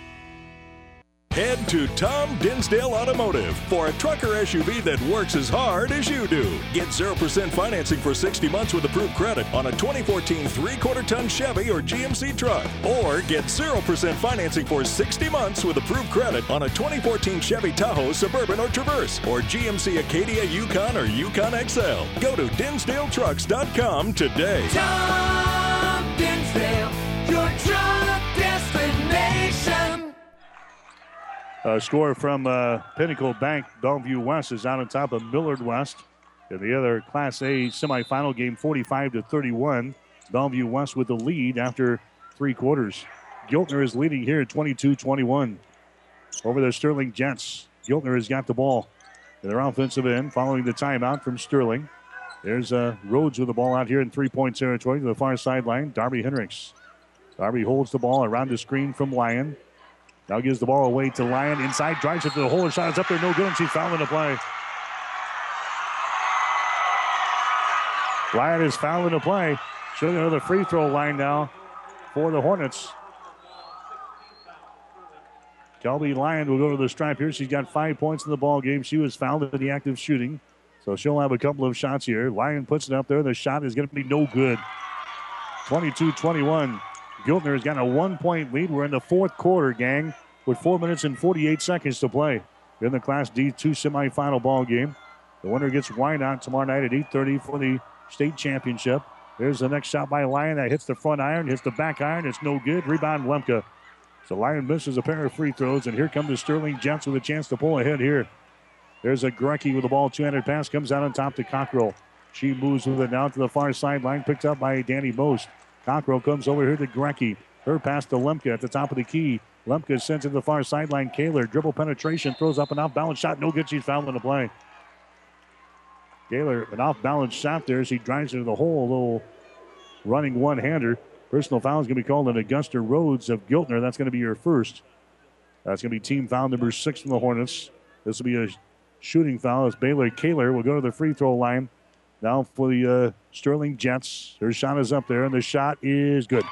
Head to Tom Dinsdale Automotive for a trucker S U V that works as hard as you do. Get zero percent financing for sixty months with approved credit on a twenty fourteen three-quarter ton Chevy or G M C truck. Or get zero percent financing for sixty months with approved credit on a twenty fourteen Chevy Tahoe, Suburban, or Traverse, or G M C Acadia, Yukon, or Yukon X L. Go to Dinsdale Trucks dot com today. Tom Dinsdale, your truck destination. A score from uh, Pinnacle Bank. Bellevue West is out on top of Millard West. In the other Class A semifinal game, forty-five to thirty-one. Bellevue West with the lead after three quarters. Giltner is leading here at twenty-two twenty-one. Over the Sterling Jets. Giltner has got the ball in their offensive end following the timeout from Sterling. There's uh, Rhodes with the ball out here in three-point territory to the far sideline. Darby Hendricks. Darby holds the ball around the screen from Lyon. Now gives the ball away to Lyon. Inside, drives it to the hole. Shot is up there, no good, and she's fouled in the play. Lyon is fouled in the play. Showing another free throw line now for the Hornets. Kelby Lyon will go to the stripe here. She's got five points in the ball game. She was fouled in the active shooting, so she'll have a couple of shots here. Lyon puts it up there. The shot is going to be no good. twenty-two twenty-one. Giltner has got a one-point lead. We're in the fourth quarter, gang, with four minutes and forty-eight seconds to play in the Class D two semifinal ball game. The winner gets Wynot tomorrow night at eight thirty for the state championship. There's the next shot by Lyon that hits the front iron, hits the back iron. It's no good. Rebound, Lemke. So Lyon misses a pair of free throws, and here come the Sterling Jets with a chance to pull ahead here. There's a Grecky with the ball. Two-handed pass comes out on top to Cockrell. She moves with it down to the far sideline, picked up by Danny Most. Cockrell comes over here to Grecky. Her pass to Lemke at the top of the key. Lemke sent to the far sideline. Kaler, dribble penetration, throws up an off-balance shot. No good. She's fouled in the play. Kaler, an off-balance shot there. She drives into the hole. A little running one-hander. Personal foul is going to be called on Augusta Rhodes of Giltner. That's going to be your first. That's going to be team foul number six from the Hornets. This will be a shooting foul as Baylor Kaler will go to the free throw line. Now for the uh, Sterling Jets. Her shot is up there, and the shot is good.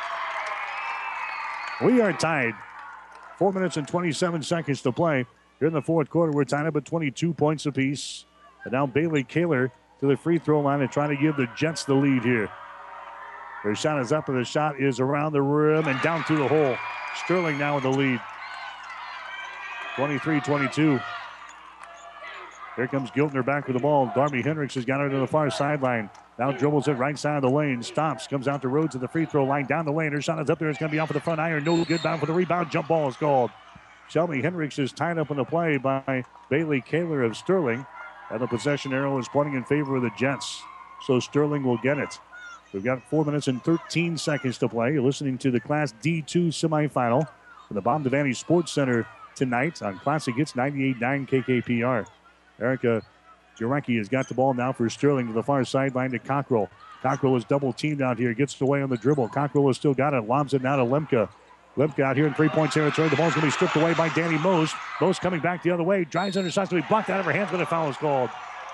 We are tied. Four minutes and twenty-seven seconds to play. Here in the fourth quarter, we're tied up at twenty-two points apiece. And now Bailey Kaler to the free throw line and trying to give the Jets the lead here. Her shot is up, and the shot is around the rim and down through the hole. Sterling now with the lead. twenty-three twenty-two. Here comes Giltner back with the ball. Darby Hendricks has got her to the far sideline. Now dribbles it right side of the lane. Stops. Comes out to Rhodes at the free throw line. Down the lane. Her shot is up there. It's going to be off of the front iron. No good. Bound for the rebound. Jump ball is called. Shelby Hendricks is tied up in the play by Bailey Kaler of Sterling. And the possession arrow is pointing in favor of the Jets. So Sterling will get it. We've got four minutes and thirteen seconds to play. You're listening to the Class D two semifinal from the Bom Devaney Sports Center tonight on Classic Hits ninety-eight point nine K K P R. Erica Jarecki has got the ball now for Sterling to the far sideline to Cockrell. Cockrell is double teamed out here, gets away on the dribble. Cockrell has still got it, lobs it now to Lemke. Lemke out here in three-point territory. The ball's going to be stripped away by Danny Most. Most coming back the other way, drives under shots to be blocked out of her hands, but a foul is called.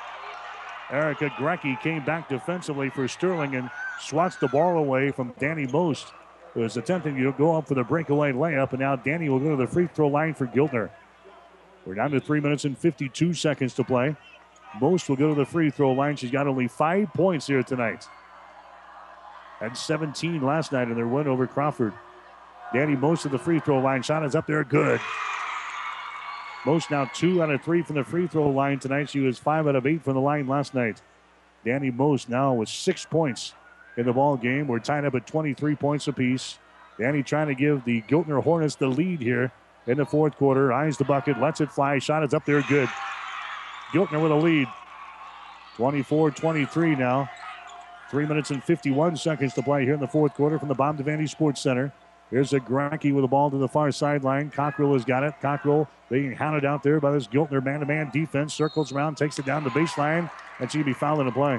Erica Grecky came back defensively for Sterling and swats the ball away from Danny Most, who is attempting to go up for the breakaway layup, and now Danny will go to the free throw line for Giltner. We're down to three minutes and fifty-two seconds to play. Most will go to the free throw line. She's got only five points here tonight. Had seventeen last night in their win over Crawford. Danny Most at the free throw line. Shot is up there. Good. Most now two out of three from the free throw line tonight. She was five out of eight from the line last night. Danny Most now with six points in the ball game. We're tied up at twenty-three points apiece. Danny trying to give the Giltner Hornets the lead here in the fourth quarter. Eyes the bucket, lets it fly. Shot is up there, good. Giltner with a lead. twenty-four twenty-three now. Three minutes and fifty-one seconds to play here in the fourth quarter from the Bom Devaney Sports Center. Here's a Gracky with the ball to the far sideline. Cockrell has got it. Cockrell being hounded out there by this Giltner man-to-man defense. Circles around, takes it down the baseline, and she'll be fouled in the play.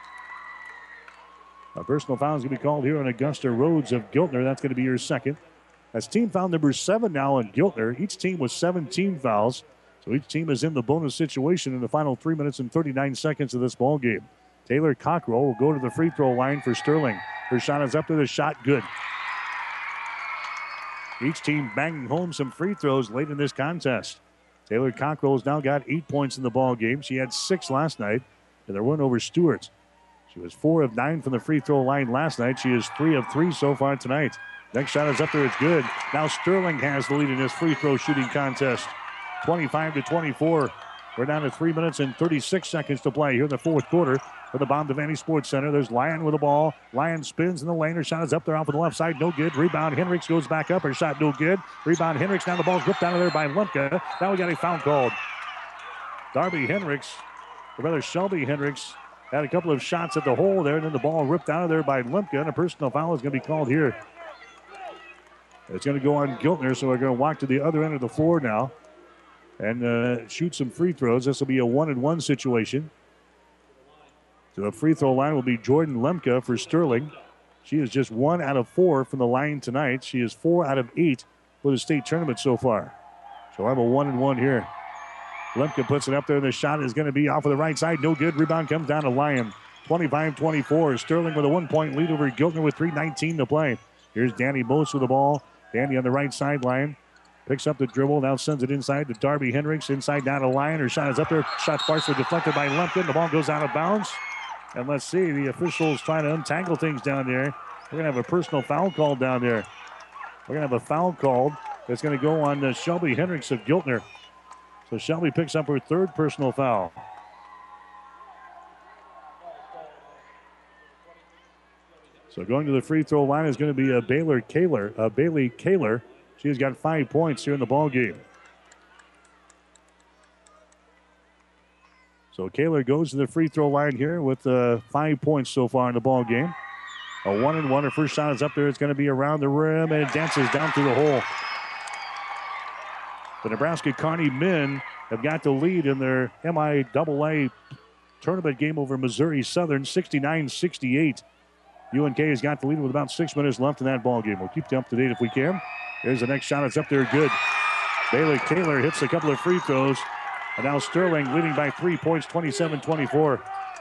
A personal foul is going to be called here on Augusta Rhodes of Giltner. That's going to be your second. That's team foul number seven now on Giltner. Each team with seventeen fouls. So each team is in the bonus situation in the final three minutes and thirty-nine seconds of this ball game. Taylor Cockrell will go to the free throw line for Sterling. Her shot is up to the shot, good. Each team banging home some free throws late in this contest. Taylor Cockrell has now got eight points in the ball game. She had six last night in their win over Stewart. She was four of nine from the free throw line last night. She is three of three so far tonight. Next shot is up there, it's good. Now Sterling has the lead in this free throw shooting contest. twenty-five to twenty-four. We're down to three minutes and thirty-six seconds to play here in the fourth quarter for the Bom Devaney Sports Center. There's Lyon with the ball. Lyon spins in the lane. Her shot is up there off of the left side. No good. Rebound. Hendricks goes back up. Her shot no good. Rebound Hendricks. Now the ball's ripped out of there by Lemke. Now we got a foul called. Darby Hendricks, or rather Shelby Hendricks, had a couple of shots at the hole there, and then the ball ripped out of there by Lemke, and a personal foul is going to be called here. It's going to go on Giltner, so we're going to walk to the other end of the floor now and uh, shoot some free throws. This will be a one-and-one situation. So the free throw line will be Jordan Lemke for Sterling. She is just one out of four from the line tonight. She is four out of eight for the state tournament so far. So I have a one-and-one here. Lemke puts it up there. The shot is going to be off of the right side. No good. Rebound comes down to Lyon. twenty-five twenty-four. Sterling with a one-point lead over Giltner with three nineteen to play. Here's Danny Most with the ball. Danny on the right sideline. Picks up the dribble. Now sends it inside to Darby Hendricks. Inside down to Lyon. Her shot is up there. Shot partially deflected by Lemke. The ball goes out of bounds. And let's see. The officials trying to untangle things down there. We're going to have a personal foul called down there. We're going to have a foul called that's going to go on uh, Shelby Hendricks of Giltner. So Shelby picks up her third personal foul. So going to the free throw line is going to be a Baylor Kaler, uh, Bailey Kaler. She's got five points here in the ball game. So Kaler goes to the free throw line here with uh, five points so far in the ball game. A one and one. Her first shot is up there. It's going to be around the rim and it dances down through the hole. The Nebraska Kearney men have got the lead in their M I A A tournament game over Missouri Southern, sixty-nine sixty-eight. U N K has got the lead with about six minutes left in that ball game. We'll keep you up to date if we can. There's the next shot. It's up there. Good. Bailey Kaler hits a couple of free throws. And now Sterling leading by three points, twenty-seven twenty-four.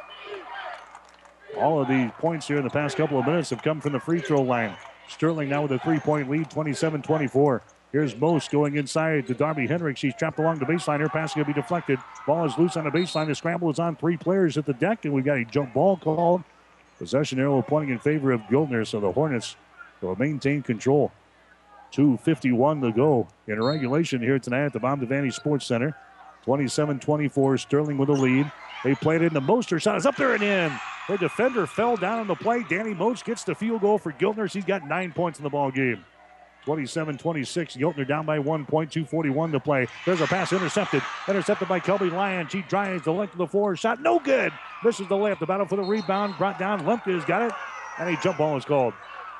All of the points here in the past couple of minutes have come from the free throw line. Sterling now with a three-point lead, twenty-seven twenty-four. Here's Most going inside to Darby Hendricks. She's trapped along the baseline. Her pass is going to be deflected. Ball is loose on the baseline. The scramble is on three players at the deck, and we've got a jump ball called. Possession arrow pointing in favor of Giltner, so the Hornets will maintain control. two fifty-one to go in regulation here tonight at the Bob Devaney Sports Center. twenty-seven twenty-four, Sterling with the lead. They played it in the Most. Her shot is up there and in. Her defender fell down on the play. Danny Most gets the field goal for Giltner. She's got nine points in the ball game. twenty-seven twenty-six, Giltner down by one point, two forty-one to play. There's a pass intercepted. Intercepted by Kelby Lyon. She drives the length of the floor. Shot no good. Misses the layup. The battle for the rebound. Brought down. Lemke has got it. And a jump ball is called.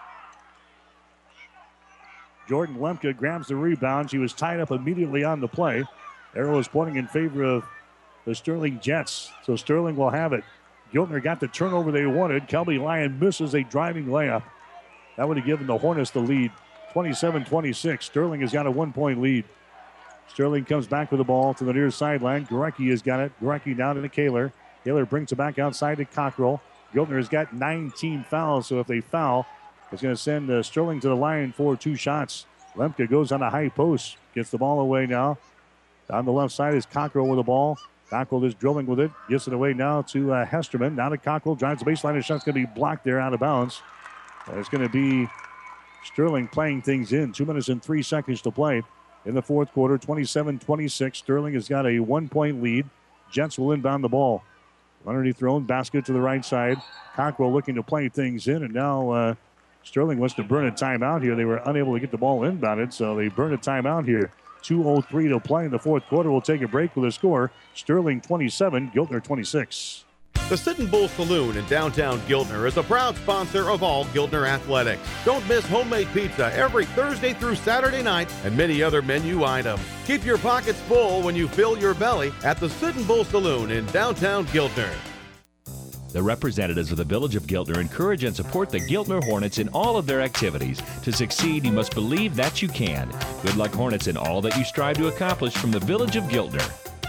Jordan Lemke grabs the rebound. She was tied up immediately on the play. Arrow is pointing in favor of the Sterling Jets. So Sterling will have it. Giltner got the turnover they wanted. Kelby Lyon misses a driving layup. That would have given the Hornets the lead. twenty-seven twenty-six. Sterling has got a one-point lead. Sterling comes back with the ball to the near sideline. Gorecki has got it. Gorecki down to Kaler. Kaler brings it back outside to Cockrell. Giltner has got nine team fouls, so if they foul, it's going to send uh, Sterling to the line for two shots. Lemke goes on the high post. Gets the ball away now. On the left side is Cockrell with the ball. Cockrell is drilling with it. Gets it away now to uh, Hesterman. Now to Cockrell. Drives the baseline. His shot's going to be blocked there out of bounds. And it's going to be Sterling playing things in. Two minutes and three seconds to play in the fourth quarter. twenty-seven twenty-six. Sterling has got a one-point lead. Jets will inbound the ball. Underneath their own basket to the right side. Cockrell looking to play things in. And now uh, Sterling wants to burn a timeout here. They were unable to get the ball inbounded, so they burn a timeout here. two oh three to play in the fourth quarter. We'll take a break with a score. Sterling twenty-seven, Giltner twenty-six. The Sitting Bull Saloon in downtown Giltner is a proud sponsor of all Giltner athletics. Don't miss homemade pizza every Thursday through Saturday night and many other menu items. Keep your pockets full when you fill your belly at the Sitting Bull Saloon in downtown Giltner. The representatives of the Village of Giltner encourage and support the Giltner Hornets in all of their activities. To succeed, you must believe that you can. Good luck, Hornets, in all that you strive to accomplish from the Village of Giltner.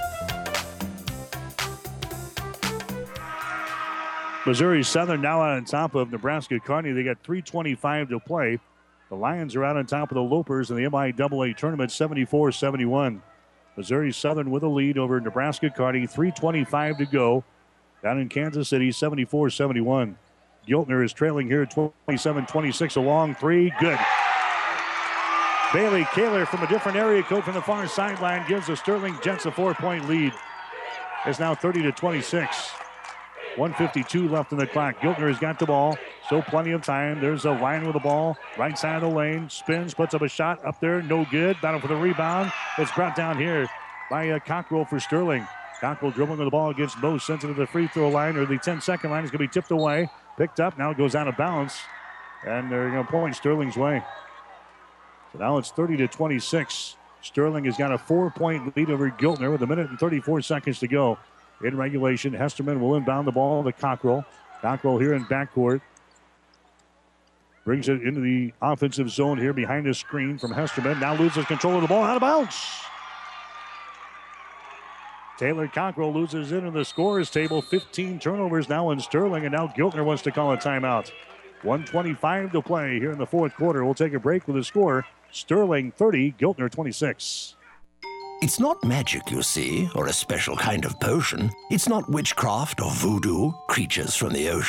Missouri Southern now out on top of Nebraska Kearney. They got three twenty-five to play. The Lions are out on top of the Lopers in the M I A A tournament, seventy-four seventy-one. Missouri Southern with a lead over Nebraska Kearney, three twenty-five to go. Down in Kansas City, seventy-four seventy-one. Giltner is trailing here, twenty-seven twenty-six. A long three, good. Bailey Kaler from a different area code from the far sideline gives the Sterling Jets a four-point lead. It's now thirty to twenty-six. one fifty-two left in the clock. Giltner has got the ball, so plenty of time. There's a line with the ball, right side of the lane. Spins, puts up a shot up there, no good. Battle for the rebound. It's brought down here by uh, Cockrell for Sterling. Cockrell dribbling with the ball against Most, sent it to the free throw line, or the ten-second line is going to be tipped away. Picked up, now it goes out of bounds, and they're going to point Sterling's way. So now it's thirty to twenty-six. Sterling has got a four-point lead over Giltner with a minute and thirty-four seconds to go. In regulation, Hesterman will inbound the ball to Cockrell. Cockrell here in backcourt. Brings it into the offensive zone here behind the screen from Hesterman. Now loses control of the ball, out of bounds. Taylor Cockrell loses into the scorer's table. fifteen turnovers now in Sterling, and now Giltner wants to call a timeout. one twenty-five to play here in the fourth quarter. We'll take a break with the score. Sterling thirty, Giltner twenty-six. It's not magic, you see, or a special kind of potion. It's not witchcraft or voodoo, creatures from the ocean.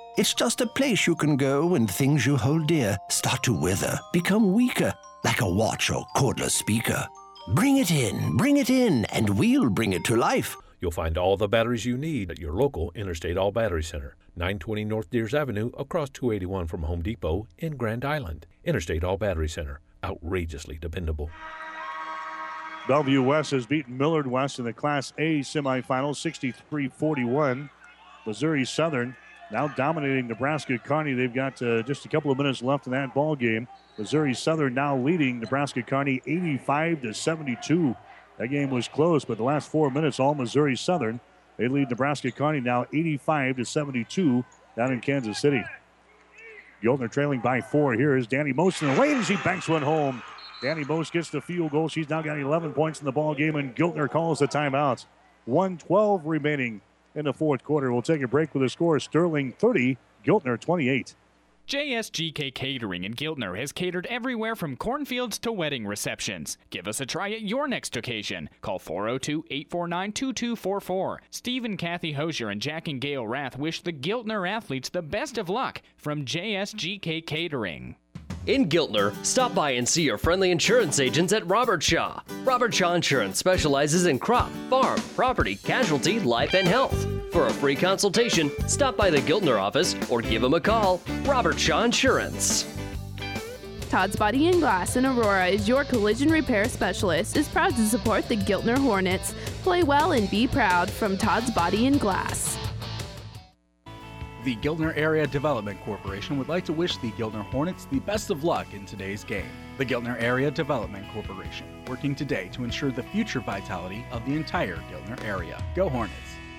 It's just a place you can go when things you hold dear start to wither, become weaker, like a watch or cordless speaker. Bring it in, bring it in, and we'll bring it to life. You'll find all the batteries you need at your local Interstate All Battery Center, nine twenty North Deers Avenue, across two eighty-one from Home Depot in Grand Island. Interstate All Battery Center, outrageously dependable. Bellevue West has beaten Millard West in the Class A semifinals, sixty-three forty-one. Missouri Southern now dominating Nebraska Kearney. They've got uh, just a couple of minutes left in that ball game. Missouri Southern now leading Nebraska Kearney eighty-five to seventy-two. That game was close, but the last four minutes, all Missouri Southern. They lead Nebraska Kearney now eighty-five to seventy-two down in Kansas City. Giltner trailing by four. Here is Danny Most in the lane. She banks one home. Danny Most gets the field goal. She's now got eleven points in the ball game, and Giltner calls the timeout. one twelve remaining in the fourth quarter. We'll take a break with the score. Sterling thirty, Giltner twenty-eight. J S G K Catering in Giltner has catered everywhere from cornfields to wedding receptions. Give us a try at your next occasion. Call four oh two, eight four nine, two two four four. Steve and Kathy Hosier and Jack and Gail Rath wish the Giltner athletes the best of luck from J S G K Catering. In Giltner, stop by and see your friendly insurance agents at Robert Shaw. Robert Shaw Insurance specializes in crop, farm, property, casualty, life, and health. For a free consultation, stop by the Giltner office or give them a call. Robert Shaw Insurance. Todd's Body and Glass in Aurora is your collision repair specialist, is proud to support the Giltner Hornets. Play well and be proud from Todd's Body and Glass. The Giltner Area Development Corporation would like to wish the Giltner Hornets the best of luck in today's game. The Giltner Area Development Corporation, working today to ensure the future vitality of the entire Giltner area. Go Hornets!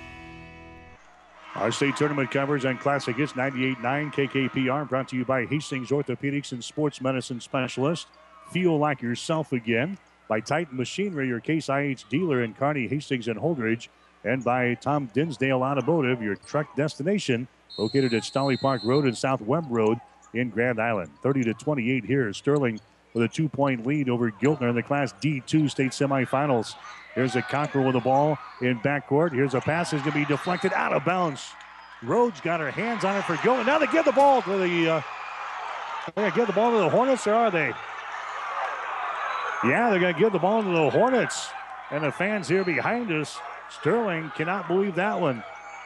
Our state tournament coverage on Classic Hits ninety-eight point nine K K P R, brought to you by Hastings Orthopedics and Sports Medicine Specialist. Feel like yourself again. By Titan Machinery, your Case I H dealer in Kearney, Hastings, and Holdridge. And by Tom Dinsdale Automotive, your truck destination, located at Stolly Park Road and South Webb Road in Grand Island. thirty to twenty-eight here. Sterling with a two-point lead over Giltner in the Class D two state semifinals. Here's a Cockrell with the ball in backcourt. Here's a pass that's going to be deflected out of bounds. Rhodes got her hands on it for Giltner. Now they give the ball to the. Uh, they're going to give the ball to the Hornets, or are they? Yeah, they're going to give the ball to the Hornets. And the fans here behind us, Sterling cannot believe that one.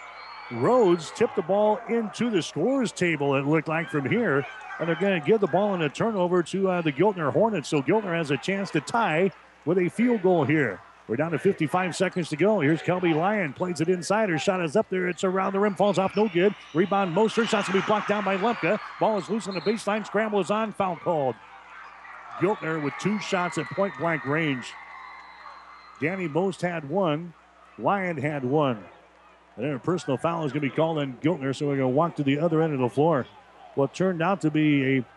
Rhodes tipped the ball into the scorer's table, it looked like from here. And they're going to give the ball in a turnover to uh, the Giltner Hornets. So Giltner has a chance to tie with a field goal here. We're down to fifty-five seconds to go. Here's Kelby Lyon. Plays it inside. Her shot is up there. It's around the rim. Falls off. No good. Rebound. Moser. Shot's going to be blocked down by Lemke. Ball is loose on the baseline. Scramble is on. Foul called. Giltner with two shots at point-blank range. Danny Most had one. Lyon had one. And then a personal foul is going to be called on Giltner, so we're going to walk to the other end of the floor. What turned out to be a,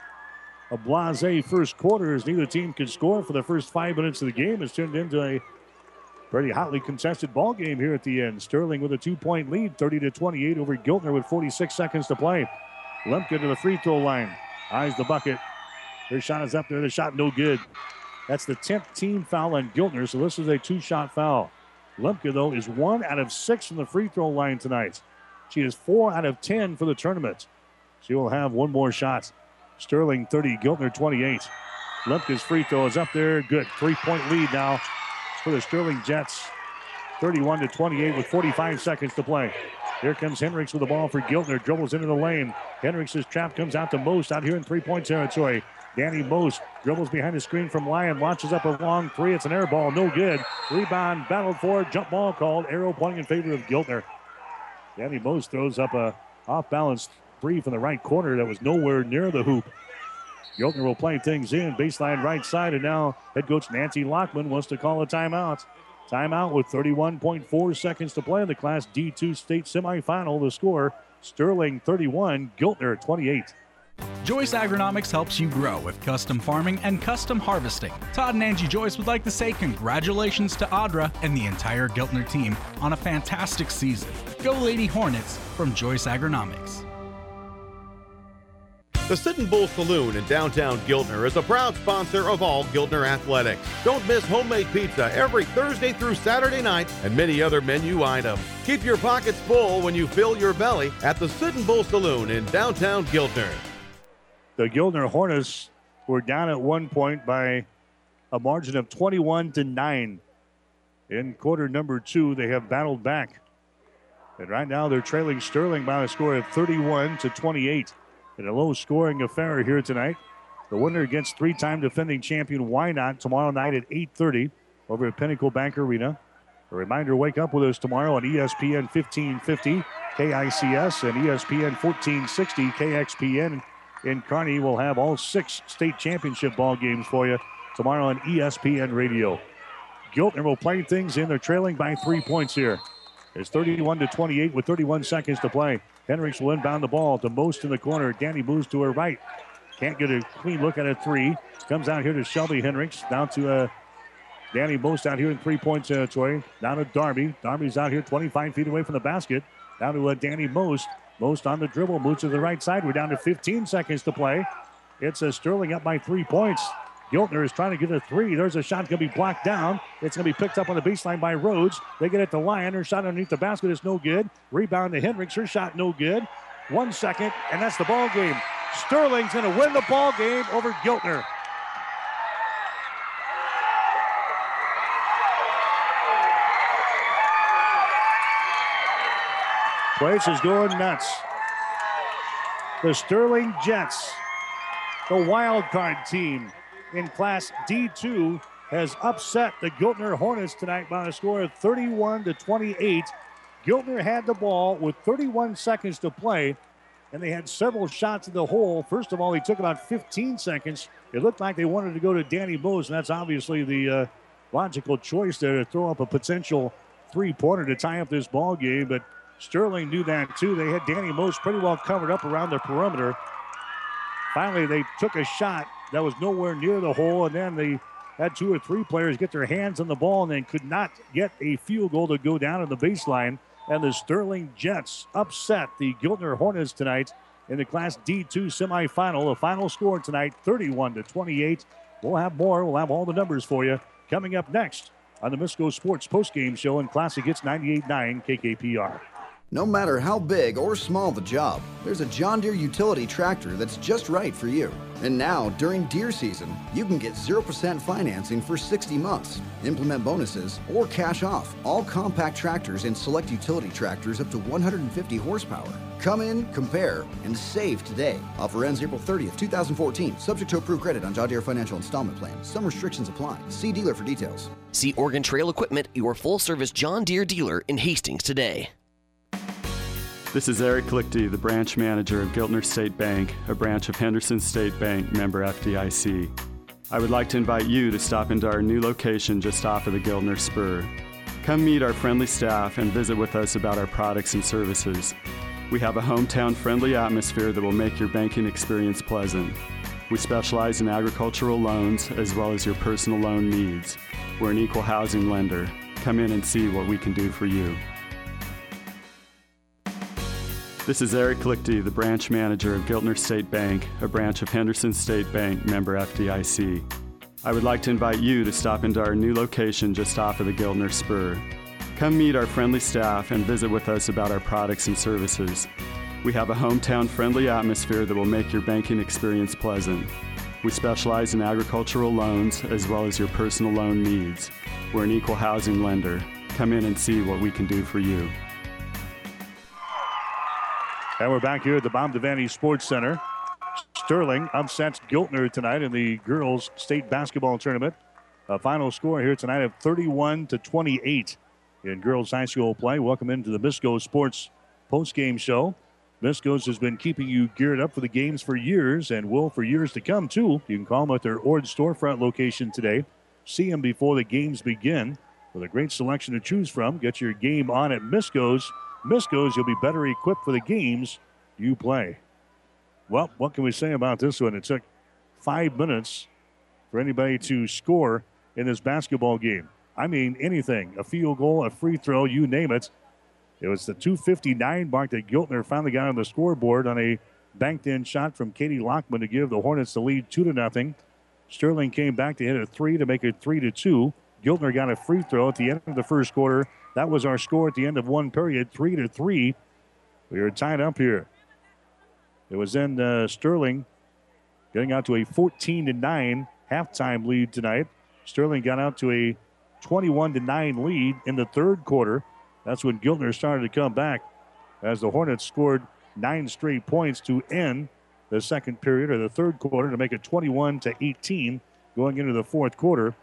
a blasé first quarter as neither team could score for the first five minutes of the game. It's turned into a pretty hotly contested ball game here at the end. Sterling with a two-point lead, thirty to twenty-eight over Giltner with forty-six seconds to play. Lemke to the free throw line. Eyes the bucket. Their shot is up there. The shot no good. That's the tenth team foul on Giltner, so this is a two-shot foul. Lemke, though, is one out of six from the free throw line tonight. She is four out of ten for the tournament. She will have one more shot. Sterling thirty, Giltner twenty-eight. Lemke's free throw is up there. Good. Three-point lead now for the Sterling Jets. thirty-one to twenty-eight with forty-five seconds to play. Here comes Hendricks with the ball for Giltner. Dribbles into the lane. Hendricks' trap comes out to Most out here in three-point territory. Danny Most dribbles behind the screen from Lyon. Launches up a long three. It's an air ball. No good. Rebound battled for. Jump ball called. Arrow pointing in favor of Giltner. Danny Most throws up a off-balance three from the right corner that was nowhere near the hoop. Giltner will play things in. Baseline right side. And now head coach Nancy Lockman wants to call a timeout. Timeout with thirty-one point four seconds to play in the Class D two state semifinal. The score, Sterling thirty-one, Giltner twenty-eight. Joyce Agronomics helps you grow with custom farming and custom harvesting. Todd and Angie Joyce would like to say congratulations to Audra and the entire Giltner team on a fantastic season. Go Lady Hornets from Joyce Agronomics. The Sitting Bull Saloon in downtown Giltner is a proud sponsor of all Giltner athletics. Don't miss homemade pizza every Thursday through Saturday night and many other menu items. Keep your pockets full when you fill your belly at the Sitting Bull Saloon in downtown Giltner. The Giltner Hornets were down at one point by a margin of twenty-one to nine. In quarter number two, they have battled back. And right now they're trailing Sterling by a score of thirty-one to twenty-eight. In a low-scoring affair here tonight. The winner against three-time defending champion Wynot tomorrow night at eight thirty over at Pinnacle Bank Arena. A reminder, wake up with us tomorrow on E S P N fifteen fifty K I C S and E S P N fourteen sixty K X P N. In Kearney, we'll have all six state championship ball games for you tomorrow on E S P N Radio. Giltner will play things in. They're trailing by three points here. It's thirty-one to twenty-eight with thirty-one seconds to play. Hendricks will inbound the ball to Most in the corner. Danny moves to her right. Can't get a clean look at a three. Comes out here to Shelby Hendricks. Down to uh, Danny Most out here in three-point territory. Down to Darby. Darby's out here twenty-five feet away from the basket. Down to uh, Danny Most. Most on the dribble. Moves to the right side. We're down to fifteen seconds to play. It's uh, Sterling up by three points. Giltner is trying to get a three. There's a shot going to be blocked down. It's going to be picked up on the baseline by Rhodes. They get it to Lyon. Her shot underneath the basket is no good. Rebound to Hendricks. Her shot no good. One second, and that's the ball game. Sterling's going to win the ball game over Giltner. Place is going nuts. The Sterling Jets, the wild card team in Class D two, has upset the Giltner Hornets tonight by a score of thirty-one to twenty-eight. Giltner had the ball with thirty-one seconds to play, and they had several shots in the hole. First of all, he took about fifteen seconds. It looked like they wanted to go to Danny Most, and that's obviously the uh, logical choice there to throw up a potential three-pointer to tie up this ball game, but Sterling knew that too. They had Danny Most pretty well covered up around the perimeter. Finally, they took a shot that was nowhere near the hole, and then they had two or three players get their hands on the ball and then could not get a field goal to go down on the baseline. And the Sterling Jets upset the Giltner Hornets tonight in the Class D two semifinal. The final score tonight, thirty-one to twenty-eight. We'll have more. We'll have all the numbers for you coming up next on the Misco Sports postgame show in Classic Hits ninety-eight point nine K K P R. No matter how big or small the job, there's a John Deere utility tractor that's just right for you. And now, during deer season, you can get zero percent financing for sixty months, implement bonuses, or cash off all compact tractors and select utility tractors up to one hundred fifty horsepower. Come in, compare, and save today. Offer ends April thirtieth, twenty fourteen. Subject to approved credit on John Deere Financial Installment Plan. Some restrictions apply. See dealer for details. See Oregon Trail Equipment, your full-service John Deere dealer in Hastings today. This is Eric Lichty, the branch manager of Giltner State Bank, a branch of Henderson State Bank, member F D I C. I would like to invite you to stop into our new location just off of the Giltner Spur. Come meet our friendly staff and visit with us about our products and services. We have a hometown-friendly atmosphere that will make your banking experience pleasant. We specialize in agricultural loans as well as your personal loan needs. We're an equal housing lender. Come in and see what we can do for you. This is Eric Lichty, the branch manager of Giltner State Bank, a branch of Henderson State Bank, member F D I C. I would like to invite you to stop into our new location just off of the Giltner Spur. Come meet our friendly staff and visit with us about our products and services. We have a hometown-friendly atmosphere that will make your banking experience pleasant. We specialize in agricultural loans as well as your personal loan needs. We're an equal housing lender. Come in and see what we can do for you. And we're back here at the Bob Devaney Sports Center. Sterling upsets Giltner tonight in the girls' state basketball tournament. A final score here tonight of thirty-one to twenty-eight in girls' high school play. Welcome into the Misco Sports postgame show. Misco's has been keeping you geared up for the games for years and will for years to come, too. You can call them at their Ord storefront location today. See them before the games begin. With a great selection to choose from, get your game on at Misco's. Misco's, you'll be better equipped for the games you play. Well, what can we say about this one? It took five minutes for anybody to score in this basketball game. I mean, anything. A field goal, a free throw, you name it. It was the two fifty-nine mark that Giltner finally got on the scoreboard on a banked in shot from Katie Lockman to give the Hornets the lead two to nothing. Sterling came back to hit a three to make it three to two. Giltner got a free throw at the end of the first quarter. That was our score at the end of one period, three to three. We are tied up here. It was then uh, Sterling getting out to a fourteen to nine halftime lead tonight. Sterling got out to a twenty-one to nine lead in the third quarter. That's when Giltner started to come back as the Hornets scored nine straight points to end the second period or the third quarter to make it twenty-one to eighteen going into the fourth quarter.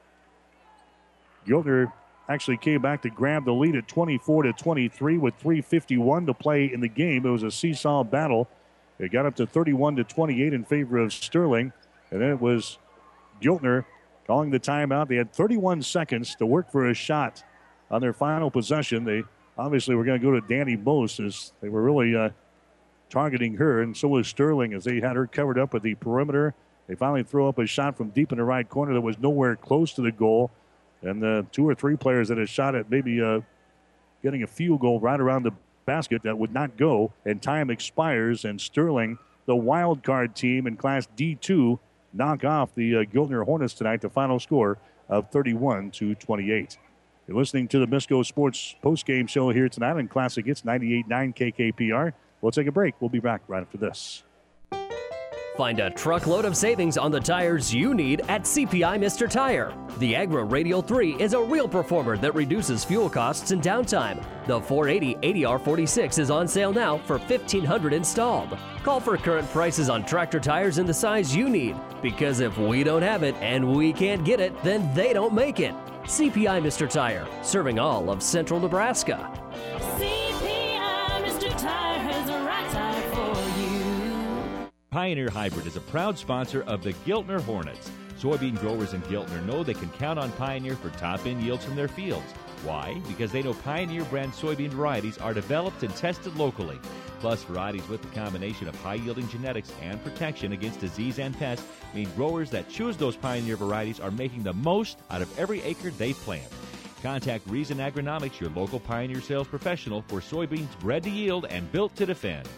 Giltner actually came back to grab the lead at twenty-four to twenty-three with three fifty-one to play in the game. It was a seesaw battle. It got up to thirty-one to twenty-eight in favor of Sterling, and then it was Giltner calling the timeout. They had thirty-one seconds to work for a shot on their final possession. They obviously were going to go to Danny Most as they were really uh, targeting her, and so was Sterling as they had her covered up at the perimeter. They finally throw up a shot from deep in the right corner that was nowhere close to the goal. And the two or three players that had shot at maybe uh, getting a field goal right around the basket that would not go. And time expires, and Sterling, the wild card team in Class D two, knock off the uh, Giltner Hornets tonight. The final score of thirty-one to twenty-eight. You're listening to the Misco Sports postgame show here tonight on Classic Hits ninety-eight point nine K K P R. We'll take a break. We'll be back right after this. Find a truckload of savings on the tires you need at C P I Mister Tire. The Agra Radial three is a real performer that reduces fuel costs and downtime. The four eighty eighty R forty-six is on sale now for fifteen hundred dollars installed. Call for current prices on tractor tires in the size you need, because if we don't have it and we can't get it, then they don't make it. C P I Mister Tire, serving all of central Nebraska. C P I Mister Tire has the right tire for you. Pioneer Hybrid is a proud sponsor of the Giltner Hornets. Soybean growers in Giltner know they can count on Pioneer for top-end yields from their fields. Why? Because they know Pioneer brand soybean varieties are developed and tested locally. Plus, varieties with the combination of high-yielding genetics and protection against disease and pests mean growers that choose those Pioneer varieties are making the most out of every acre they plant. Contact Reason Agronomics, your local Pioneer sales professional, for soybeans bred to yield and built to defend.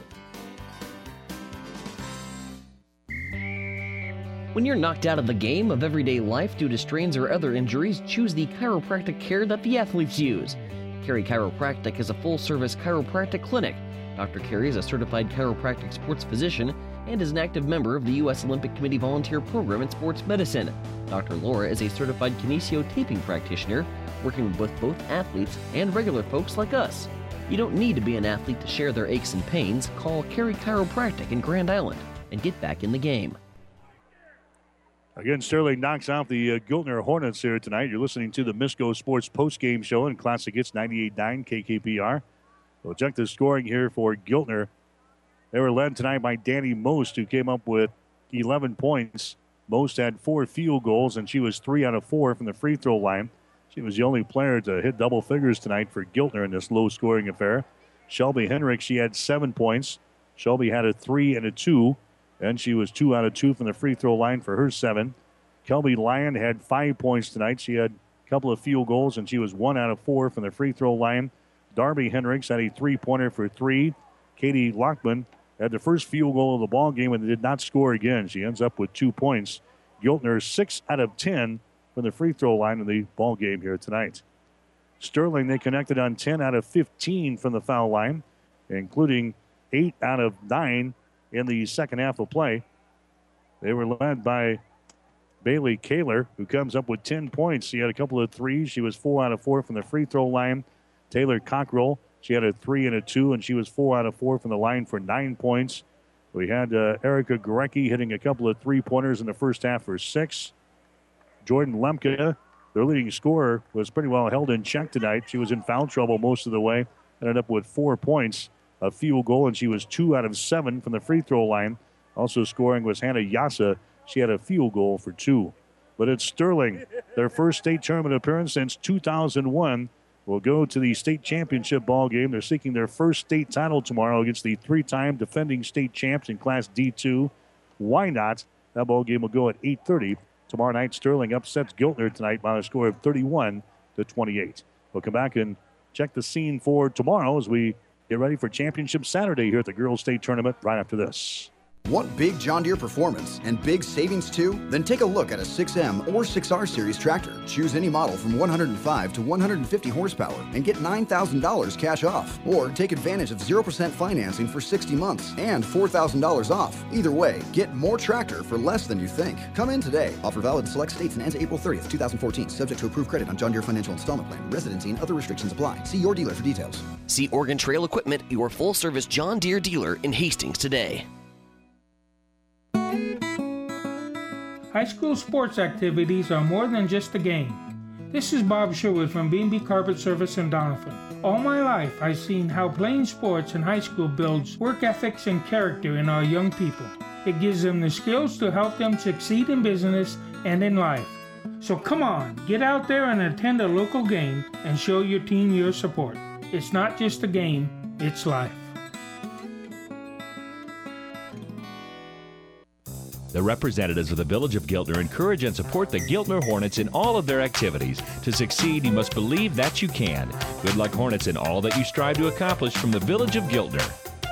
When you're knocked out of the game of everyday life due to strains or other injuries, choose the chiropractic care that the athletes use. Carey Chiropractic is a full-service chiropractic clinic. Doctor Carey is a certified chiropractic sports physician and is an active member of the U S Olympic Committee volunteer program in sports medicine. Doctor Laura is a certified kinesiotaping practitioner, working with both athletes and regular folks like us. You don't need to be an athlete to share their aches and pains. Call Carey Chiropractic in Grand Island and get back in the game. Again, Sterling knocks out the uh, Giltner Hornets here tonight. You're listening to the Misco Sports postgame show in Classic Hits ninety-eight point nine K K P R. We'll check the scoring here for Giltner. They were led tonight by Danny Most, who came up with eleven points. Most had four field goals, and she was three out of four from the free throw line. She was the only player to hit double figures tonight for Giltner in this low-scoring affair. Shelby Henrik, she had seven points. Shelby had a three and a two. And she was two out of two from the free throw line for her seven. Kelby Lyon had five points tonight. She had a couple of field goals, and she was one out of four from the free throw line. Darby Hendricks had a three-pointer for three. Katie Lockman had the first field goal of the ball game and did not score again. She ends up with two points. Giltner six out of ten from the free throw line in the ball game here tonight. Sterling, they connected on ten out of fifteen from the foul line, including eight out of nine in the second half of play. They were led by Bailey Kaler, who comes up with ten points. She had a couple of threes. She was four out of four from the free throw line. Taylor Cockrell, she had a three and a two, and she was four out of four from the line for nine points. We had uh, Erica Gorecki hitting a couple of three-pointers in the first half for six. Jordan Lemke, their leading scorer, was pretty well held in check tonight. She was in foul trouble most of the way. Ended up with four points. A field goal, and she was two out of seven from the free throw line. Also scoring was Hannah Yasa. She had a field goal for two. But it's Sterling, their first state tournament appearance since two thousand one, will go to the state championship ball game. They're seeking their first state title tomorrow against the three-time defending state champs in Class D two. Why not? That ball game will go at eight thirty. Tomorrow night, Sterling upsets Giltner tonight by a score of thirty-one to twenty-eight. We'll come back and check the scene for tomorrow as we get ready for Championship Saturday here at the Girls State Tournament right after this. Want big John Deere performance and big savings too? Then take a look at a six M or six R Series tractor. Choose any model from one hundred five to one hundred fifty horsepower and get nine thousand dollars cash off. Or take advantage of zero percent financing for sixty months and four thousand dollars off. Either way, get more tractor for less than you think. Come in today. Offer valid in select states and ends April thirtieth, twenty fourteen. Subject to approved credit on John Deere Financial Installment Plan. Residency and other restrictions apply. See your dealer for details. See Oregon Trail Equipment, your full-service John Deere dealer in Hastings today. High school sports activities are more than just a game. This is Bob Sherwood from B and B Carpet Service in Doniphan. All my life, I've seen how playing sports in high school builds work ethics and character in our young people. It gives them the skills to help them succeed in business and in life. So come on, get out there and attend a local game and show your team your support. It's not just a game, it's life. The representatives of the Village of Giltner encourage and support the Giltner Hornets in all of their activities. To succeed, you must believe that you can. Good luck, Hornets, in all that you strive to accomplish from the Village of Giltner.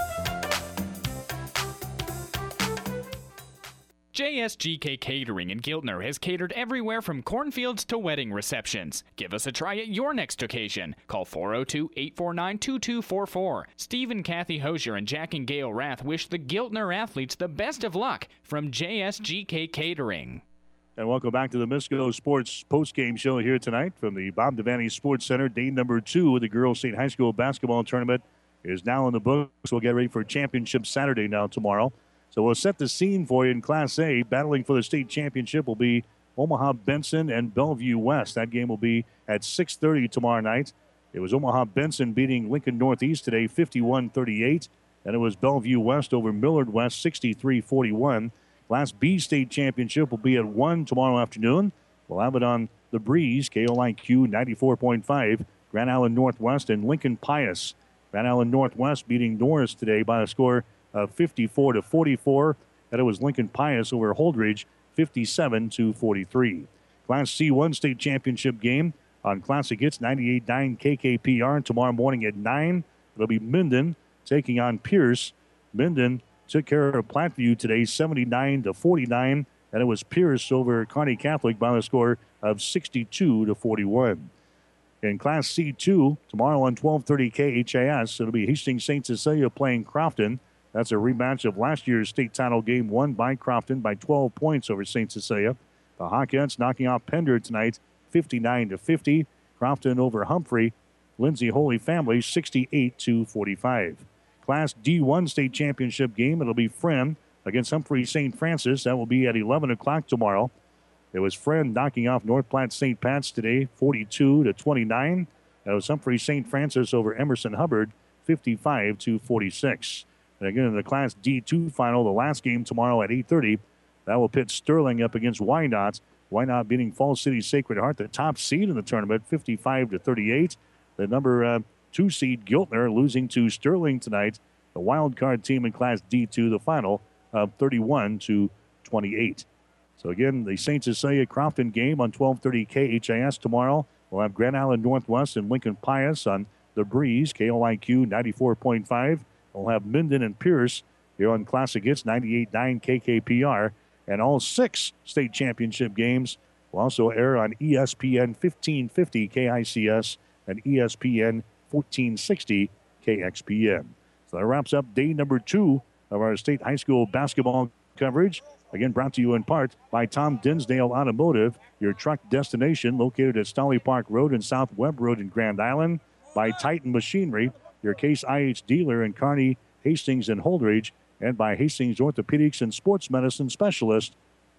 J S G K Catering in Giltner has catered everywhere from cornfields to wedding receptions. Give us a try at your next occasion. Call four oh two, eight four nine, two two four four. Steve and Kathy Hosier and Jack and Gail Rath wish the Giltner athletes the best of luck from J S G K Catering. And welcome back to the Misco Sports postgame show here tonight from the Bob Devaney Sports Center. Day number two of the Girls State High School basketball tournament is now in the books. We'll get ready for championship Saturday now tomorrow. So we'll set the scene for you in Class A. Battling for the state championship will be Omaha Benson and Bellevue West. That game will be at six thirty tomorrow night. It was Omaha Benson beating Lincoln Northeast today fifty-one thirty-eight. And it was Bellevue West over Millard West sixty-three forty-one. Class B state championship will be at one tomorrow afternoon. We'll have it on The Breeze, K O I Q ninety-four point five, Grand Island Northwest and Lincoln Pius. Grand Island Northwest beating Norris today by a score of fifty-four to forty-four, and it was Lincoln Pius over Holdridge fifty-seven to forty-three. Class C one state championship game on Classic Hits ninety-eight point nine K K P R tomorrow morning at nine. It'll be Minden taking on Pierce. Minden took care of Platteview today seventy-nine to forty-nine, and it was Pierce over Kearney Catholic by the score of sixty-two to forty-one. In Class C two, tomorrow on twelve thirty K H A S, it'll be Hastings Saint Cecilia playing Crofton. That's a rematch of last year's state title game won by Crofton by twelve points over Saint Cecilia. The Hawkettes knocking off Pender tonight fifty-nine to fifty. Crofton over Humphrey. Lindsay Holy Family sixty-eight to forty-five. Class D one state championship game. It'll be Friend against Humphrey Saint Francis. That will be at eleven o'clock tomorrow. It was Friend knocking off North Platte Saint Pat's today forty-two to twenty-nine. That was Humphrey Saint Francis over Emerson Hubbard fifty-five to forty-six. And again, in the Class D two final, the last game tomorrow at eight thirty, that will pit Sterling up against Wynot. Wynot beating Falls City Sacred Heart, the top seed in the tournament, fifty-five to thirty-eight. The number uh, two seed Giltner losing to Sterling tonight. The wild card team in Class D two, the final of thirty-one to twenty-eight. So again, the Saint Cecilia Crofton game on twelve thirty K H A S tomorrow. We'll have Grand Island Northwest and Lincoln Pius on The Breeze, K O I Q ninety-four point five. We'll have Minden and Pierce here on Classic Hits ninety-eight point nine K K P R. And all six state championship games will also air on E S P N fifteen fifty K I C S and E S P N fourteen sixty K X P N. So that wraps up day number two of our state high school basketball coverage. Again, brought to you in part by Tom Dinsdale Automotive, your truck destination located at Stolly Park Road and South Webb Road in Grand Island. By Titan Machinery, your Case I H dealer in Kearney, Hastings, and Holdridge. And by Hastings Orthopedics and Sports Medicine Specialist.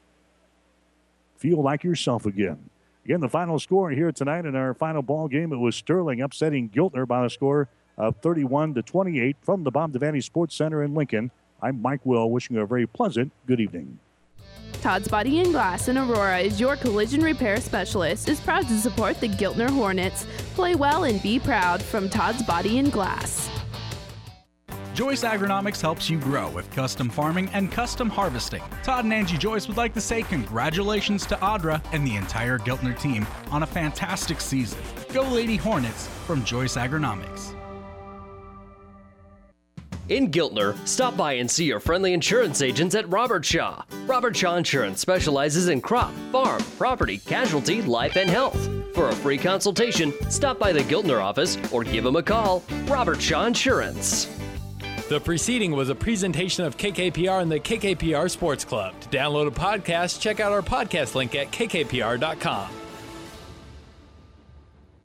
Feel like yourself again. Again, the final score here tonight in our final ball game, it was Sterling upsetting Giltner by a score of thirty-one to twenty-eight from the Bob Devaney Sports Center in Lincoln. I'm Mike Will, wishing you a very pleasant good evening. Todd's Body and Glass in Aurora is your collision repair specialist. Is proud to support the Giltner Hornets. Play well and be proud from Todd's Body and Glass. Joyce Agronomics helps you grow with custom farming and custom harvesting. Todd and Angie Joyce would like to say congratulations to Audra and the entire Giltner team on a fantastic season. Go Lady Hornets from Joyce Agronomics. In Giltner, stop by and see your friendly insurance agents at Robert Shaw. Robert Shaw Insurance specializes in crop, farm, property, casualty, life, and health. For a free consultation, stop by the Giltner office or give them a call. Robert Shaw Insurance. The preceding was a presentation of K K P R and the K K P R Sports Club. To download a podcast, check out our podcast link at k k p r dot com.